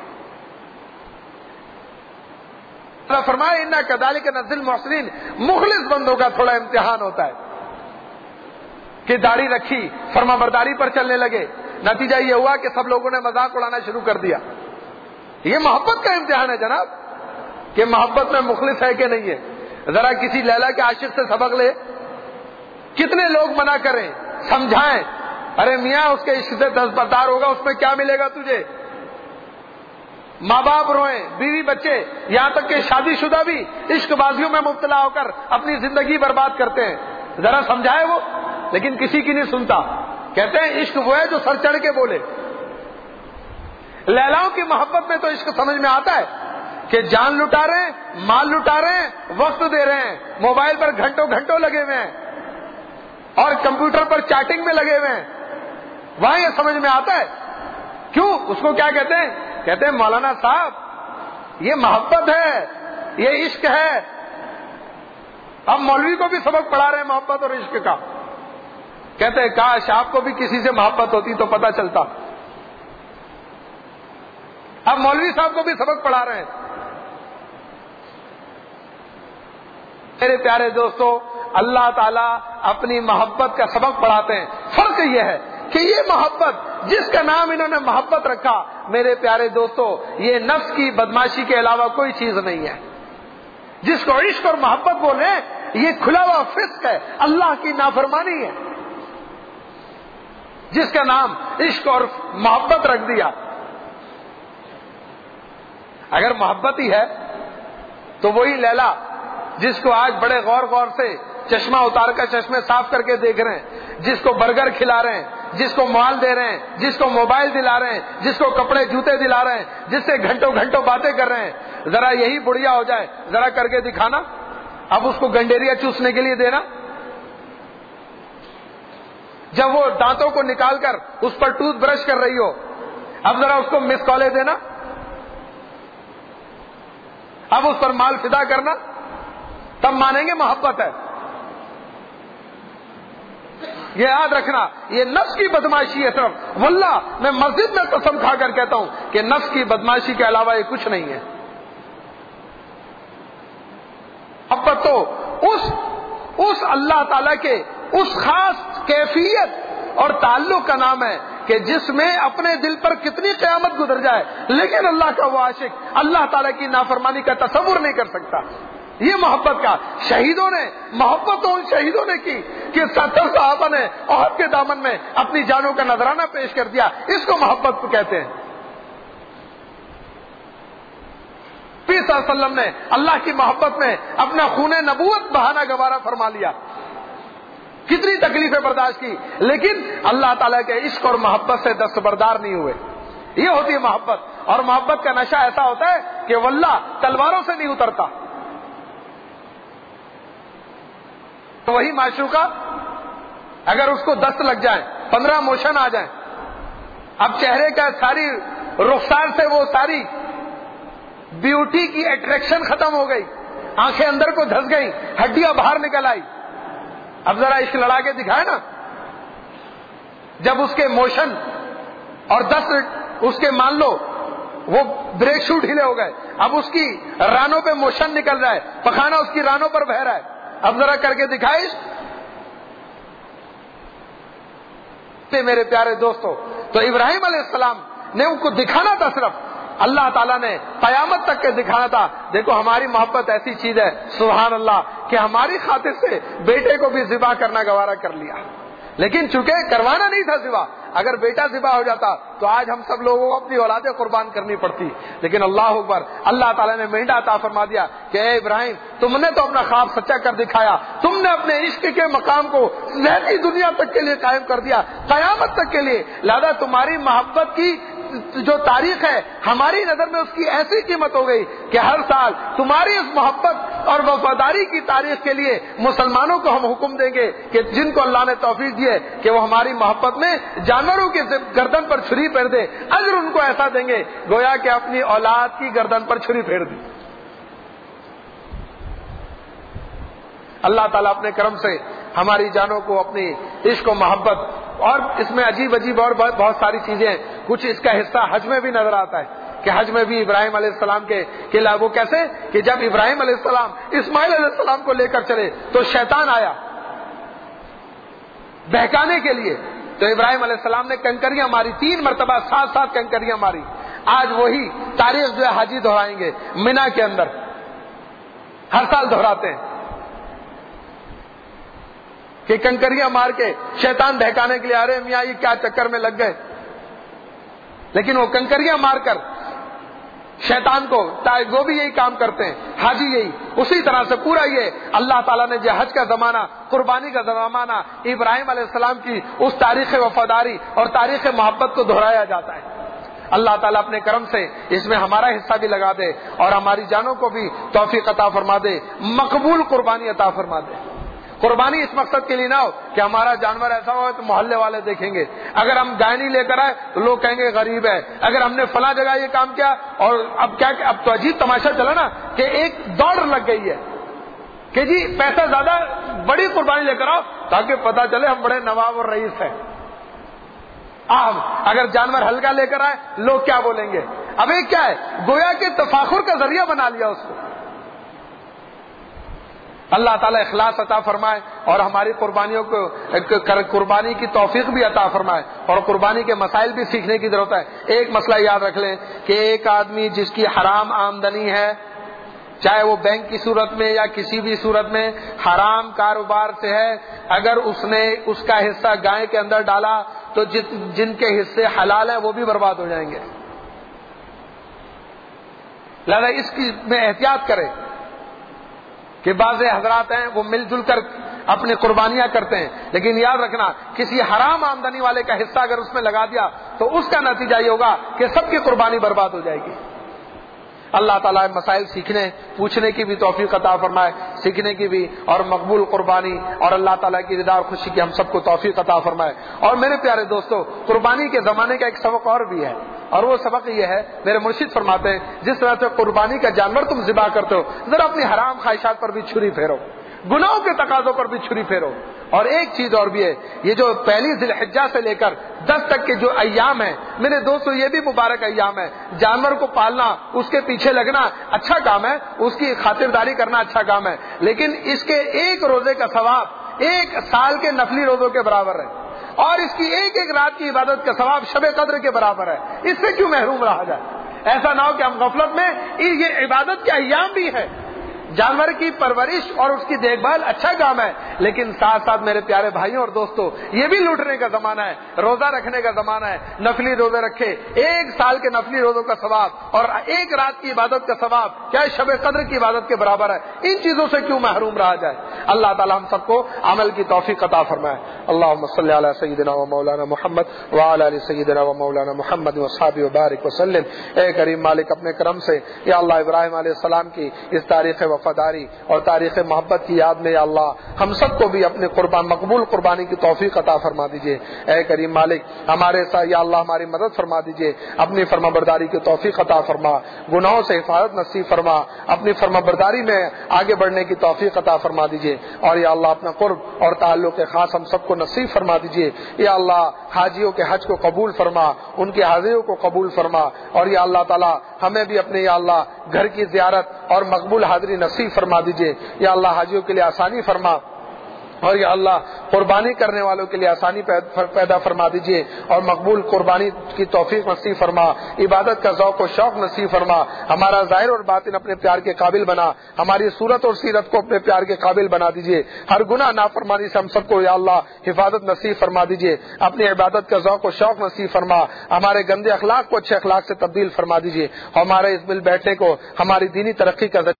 S1: فرمایا انا کذالک نجزی المحسنین، مخلص بندوں کا تھوڑا امتحان ہوتا ہے کہ داڑھی رکھی، فرما برداری پر چلنے لگے. نتیجہ یہ ہوا کہ سب لوگوں نے مذاق اڑانا شروع کر دیا. یہ محبت کا امتحان ہے جناب، کہ محبت میں مخلص ہے کہ نہیں ہے. ذرا کسی لیلا کے عاشق سے سبق لے. کتنے لوگ منع کریں، سمجھائیں، ارے میاں اس کے عشق سے دستبردار ہوگا، اس میں کیا ملے گا تجھے. ماں باپ روئیں، بیوی بچے، یہاں تک کہ شادی شدہ بھی عشق بازیوں میں مبتلا ہو کر اپنی زندگی برباد کرتے ہیں. ذرا سمجھائے وہ، لیکن کسی کی نہیں سنتا. کہتے ہیں عشق وہ ہے جو سر چڑھ کے بولے. لیلاؤں کی محبت میں تو عشق سمجھ میں آتا ہے کہ جان لٹا رہے ہیں، مال لٹا رہے ہیں، وقت دے رہے ہیں، موبائل پر گھنٹوں گھنٹوں لگے ہوئے ہیں اور کمپیوٹر پر چیٹنگ میں لگے ہوئے ہیں. وہاں یہ سمجھ میں آتا ہے. کیوں؟ اس کو کیا کہتے ہیں؟ کہتے ہیں مولانا صاحب یہ محبت ہے، یہ عشق ہے. اب مولوی کو بھی سبق پڑھا رہے ہیں محبت اور عشق کا. کہتے ہیں کاش آپ کو بھی کسی سے محبت ہوتی تو پتہ چلتا. اب مولوی صاحب کو بھی سبق پڑھا رہے ہیں. میرے پیارے دوستو، اللہ تعالیٰ اپنی محبت کا سبق پڑھاتے ہیں. فرق یہ ہے کہ یہ محبت جس کا نام انہوں نے محبت رکھا، میرے پیارے دوستو، یہ نفس کی بدماشی کے علاوہ کوئی چیز نہیں ہے. جس کو عشق اور محبت بولے یہ کھلا ہوا فسق ہے، اللہ کی نافرمانی ہے. جس کا نام عشق اور محبت رکھ دیا. اگر محبت ہی ہے تو وہی لیلا جس کو آج بڑے غور سے چشمہ اتار کر چشمے صاف کر کے دیکھ رہے ہیں، جس کو برگر کھلا رہے ہیں، جس کو مال دے رہے ہیں، جس کو موبائل دلا رہے ہیں، جس کو کپڑے جوتے دلا رہے ہیں، جس سے گھنٹوں گھنٹوں باتیں کر رہے ہیں، ذرا یہی بڑھیا ہو جائے، ذرا کر کے دکھانا. اب اس کو گنڈیریا چوسنے کے لیے دینا. جب وہ دانتوں کو نکال کر اس پر ٹوتھ برش کر رہی ہو، اب ذرا اس کو مس کالے دینا. اب اس پر مال فدا کرنا، تب مانیں گے محبت ہے. یہ یاد رکھنا، یہ نفس کی بدماشی ہے صرف. واللہ میں مسجد میں قسم کھا کر کہتا ہوں کہ نفس کی بدماشی کے علاوہ یہ کچھ نہیں ہے. محبت تو اس اللہ تعالی کے اس خاص کیفیت اور تعلق کا نام ہے کہ جس میں اپنے دل پر کتنی قیامت گزر جائے لیکن اللہ کا وہ عاشق اللہ تعالی کی نافرمانی کا تصور نہیں کر سکتا. یہ محبت کا شہیدوں نے محبت تو ان شہیدوں نے کی کہ 70 صحابہ نے عہد کے دامن میں اپنی جانوں کا نذرانہ پیش کر دیا. اس کو محبت کو کہتے ہیں. نبی صلی اللہ علیہ وسلم نے اللہ کی محبت میں اپنا خون نبوت بہانا گوارا فرما لیا. کتنی تکلیفیں برداشت کی لیکن اللہ تعالیٰ کے عشق اور محبت سے دستبردار نہیں ہوئے. یہ ہوتی ہے محبت. اور محبت کا نشہ ایسا ہوتا ہے کہ واللہ تلواروں سے نہیں اترتا. تو وہی معشوقہ اگر اس کو دست لگ جائے، 15 موشن آ جائیں، اب چہرے کا ساری رخسار سے وہ ساری بیوٹی کی اٹریکشن ختم ہو گئی، آنکھیں اندر کو دھس گئی، ہڈیاں باہر نکل آئی. اب ذرا عشق لڑا کے دکھائے نا. جب اس کے موشن اور 10 اس کے مان لو وہ بریک شو ڈھیلے ہو گئے، اب اس کی رانوں پہ موشن نکل رہا ہے، پخانا اس کی رانوں پر بہ رہا ہے. اب ذرا کر کے دکھائے. میرے پیارے دوستو، تو ابراہیم علیہ السلام نے ان کو دکھانا تھا، صرف اللہ تعالیٰ نے قیامت تک کے دکھانا تھا. دیکھو ہماری محبت ایسی چیز ہے سبحان اللہ کہ ہماری خاطر سے بیٹے کو بھی ذبح کرنا گوارا کر لیا، لیکن چونکہ کروانا نہیں تھا ذبح. اگر بیٹا ذبح ہو جاتا تو آج ہم سب لوگوں کو اپنی اولادیں قربان کرنی پڑتی. لیکن اللہ اکبر، اللہ تعالیٰ نے مینڈا عطا فرما دیا کہ اے ابراہیم، تم نے تو اپنا خواب سچا کر دکھایا، تم نے اپنے عشق کے مقام کو ذاتی دنیا تک کے لیے قائم کر دیا، قیامت تک کے لیے. لہذا تمہاری محبت کی جو تاریخ ہے ہماری نظر میں اس کی ایسی قیمت ہو گئی کہ ہر سال تمہاری اس محبت اور وفاداری کی تاریخ کے لیے مسلمانوں کو ہم حکم دیں گے کہ جن کو اللہ نے توفیق دی ہے کہ وہ ہماری محبت میں جانوروں کی گردن پر چھری پھیر دے، اجر ان کو ایسا دیں گے گویا کہ اپنی اولاد کی گردن پر چھری پھیر دی. اللہ تعالیٰ اپنے کرم سے ہماری جانوں کو اپنی عشق و محبت، اور اس میں عجیب عجیب اور بہت ساری چیزیں ہیں. کچھ اس کا حصہ حج میں بھی نظر آتا ہے کہ حج میں بھی ابراہیم علیہ السلام کے وہ کیسے کہ جب ابراہیم علیہ السلام اسماعیل علیہ السلام کو لے کر چلے تو شیطان آیا بہکانے کے لیے. تو ابراہیم علیہ السلام نے کنکریاں ماری، 3 مرتبہ 7 کنکریاں ماری. آج وہی تاریخ جو ہے حاجی دہرائیں گے مینا کے اندر، ہر سال دہراتے ہیں کہ کنکریاں مار کے شیطان بہکانے کے لیے. ارے میاں یہ کیا چکر میں لگ گئے، لیکن وہ کنکریاں مار کر شیطان کو، وہ بھی یہی کام کرتے ہیں، حاجی یہی. اسی طرح سے پورا یہ اللہ تعالیٰ نے جو حج کا زمانہ، قربانی کا زمانہ، ابراہیم علیہ السلام کی اس تاریخ وفاداری اور تاریخ محبت کو دہرایا جاتا ہے. اللہ تعالیٰ اپنے کرم سے اس میں ہمارا حصہ بھی لگا دے اور ہماری جانوں کو بھی توفیق عطا فرما دے، مقبول قربانی عطا فرما دے. قربانی اس مقصد کے لیے نہ ہو کہ ہمارا جانور ایسا ہو تو محلے والے دیکھیں گے. اگر ہم گائے نہیں لے کر آئے تو لوگ کہیں گے غریب ہے. اگر ہم نے فلاں جگہ یہ کام کیا، اور اب تو عجیب تماشا چلا نا کہ ایک دوڑ لگ گئی ہے کہ جی پیسہ زیادہ بڑی قربانی لے کر آؤ تاکہ پتہ چلے ہم بڑے نواب اور رئیس ہیں. اگر جانور ہلکا لے کر آئے لوگ کیا بولیں گے. اب ایک کیا ہے، گویا کہ تفاخر کا ذریعہ بنا لیا اس کو. اللہ تعالیٰ اخلاص عطا فرمائے اور ہماری قربانیوں کو قربانی کی توفیق بھی عطا فرمائے، اور قربانی کے مسائل بھی سیکھنے کی ضرورت ہے. ایک مسئلہ یاد رکھ لیں کہ ایک آدمی جس کی حرام آمدنی ہے، چاہے وہ بینک کی صورت میں یا کسی بھی صورت میں حرام کاروبار سے ہے، اگر اس نے اس کا حصہ گائے کے اندر ڈالا تو جن کے حصے حلال ہیں وہ بھی برباد ہو جائیں گے. لہذا اس کی میں احتیاط کریں کہ بعض حضرات ہیں وہ مل جل کر اپنی قربانیاں کرتے ہیں، لیکن یاد رکھنا کسی حرام آمدنی والے کا حصہ اگر اس میں لگا دیا تو اس کا نتیجہ یہ ہوگا کہ سب کی قربانی برباد ہو جائے گی. اللہ تعالیٰ مسائل سیکھنے پوچھنے کی بھی توفیق عطا فرمائے، سیکھنے کی بھی، اور مقبول قربانی اور اللہ تعالیٰ کی رضا اور خوشی کی ہم سب کو توفیق عطا فرمائے. اور میرے پیارے دوستو، قربانی کے زمانے کا ایک سبق اور بھی ہے، اور وہ سبق یہ ہے، میرے مرشد فرماتے ہیں جس طرح سے قربانی کا جانور تم ذبح کرتے ہو، ذرا اپنی حرام خواہشات پر بھی چھری پھیرو، گناہوں کے تقاضوں پر بھی چھری پھیرو. اور ایک چیز اور بھی ہے، یہ جو پہلی ذی الحجہ سے لے کر 10 تک کے جو ایام ہیں میرے دوستو، یہ بھی مبارک ایام ہے. جانور کو پالنا، اس کے پیچھے لگنا اچھا کام ہے، اس کی خاطرداری کرنا اچھا کام ہے، لیکن اس کے ایک روزے کا ثواب 1 سال کے نفلی روزوں کے برابر ہے، اور اس کی ایک رات کی عبادت کا ثواب شب قدر کے برابر ہے. اس سے کیوں محروم رہا جائے؟ ایسا نہ ہو کہ ہم غفلت میں، یہ عبادت کے ایام بھی ہے. جانور کی پرورش اور اس کی دیکھ بھال اچھا کام ہے، لیکن ساتھ ساتھ میرے پیارے بھائیوں اور دوستوں، یہ بھی لوٹنے کا زمانہ ہے، روزہ رکھنے کا زمانہ ہے. نفلی روزے رکھے، 1 سال کے نفلی روزوں کا ثواب اور 1 رات کی عبادت کا ثواب کیا شب قدر کی عبادت کے برابر ہے. ان چیزوں سے کیوں محروم رہا جائے؟ اللہ تعالی ہم سب کو عمل کی توفیق عطا فرمائے. اللهم صل على سيدنا ومولانا محمد وعلى ال سيدنا ومولانا محمد واصحابہ وبارک وسلم۔ اے کریم مالک اپنے کرم سے یا اللہ ابراہیم علیہ السلام کی اس تاریخ وفاداری اور تاریخ محبت کی یاد میں یا اللہ ہم سب کو بھی اپنے مقبول قربانی کی توفیق عطا فرما دیجیے۔ اے کریم مالک ہمارے ساتھ یا اللہ ہماری مدد فرما دیجیے، اپنی فرمانبرداری کی توفیق عطا فرما، گناہوں سے حفاظت نصیب فرما، اپنی فرمانبرداری میں آگے بڑھنے کی توفیق عطا فرما دیجیے، اور یا اللہ اپنا قرب اور تعلق خاص ہم سب کو نصیب فرما دیجیے۔ یا اللہ حاجیوں کے حج کو قبول فرما، ان کی حاضریوں کو قبول فرما، اور یا اللہ تعالی ہمیں بھی اپنے یا اللہ گھر کی زیارت اور مقبول حاضری نصیب فرما دیجیے۔ یا اللہ حاجیوں کے لیے آسانی فرما، اور یا اللہ قربانی کرنے والوں کے لیے آسانی پیدا فرما دیجیے، اور مقبول قربانی کی توفیق نصیب فرما، عبادت کا ذوق و شوق نصیب فرما، ہمارا ظاہر اور باطن اپنے پیار کے قابل بنا، ہماری صورت اور سیرت کو اپنے پیار کے قابل بنا دیجیے، ہر گناہ نافرمانی سے ہم سب کو یا اللہ حفاظت نصیب فرما دیجیے، اپنی عبادت کا ذوق و شوق نصیب فرما، ہمارے گندے اخلاق کو اچھے اخلاق سے تبدیل فرما دیجیے، اور ہمارے اس مل بیٹھنے کو ہماری دینی ترقی کا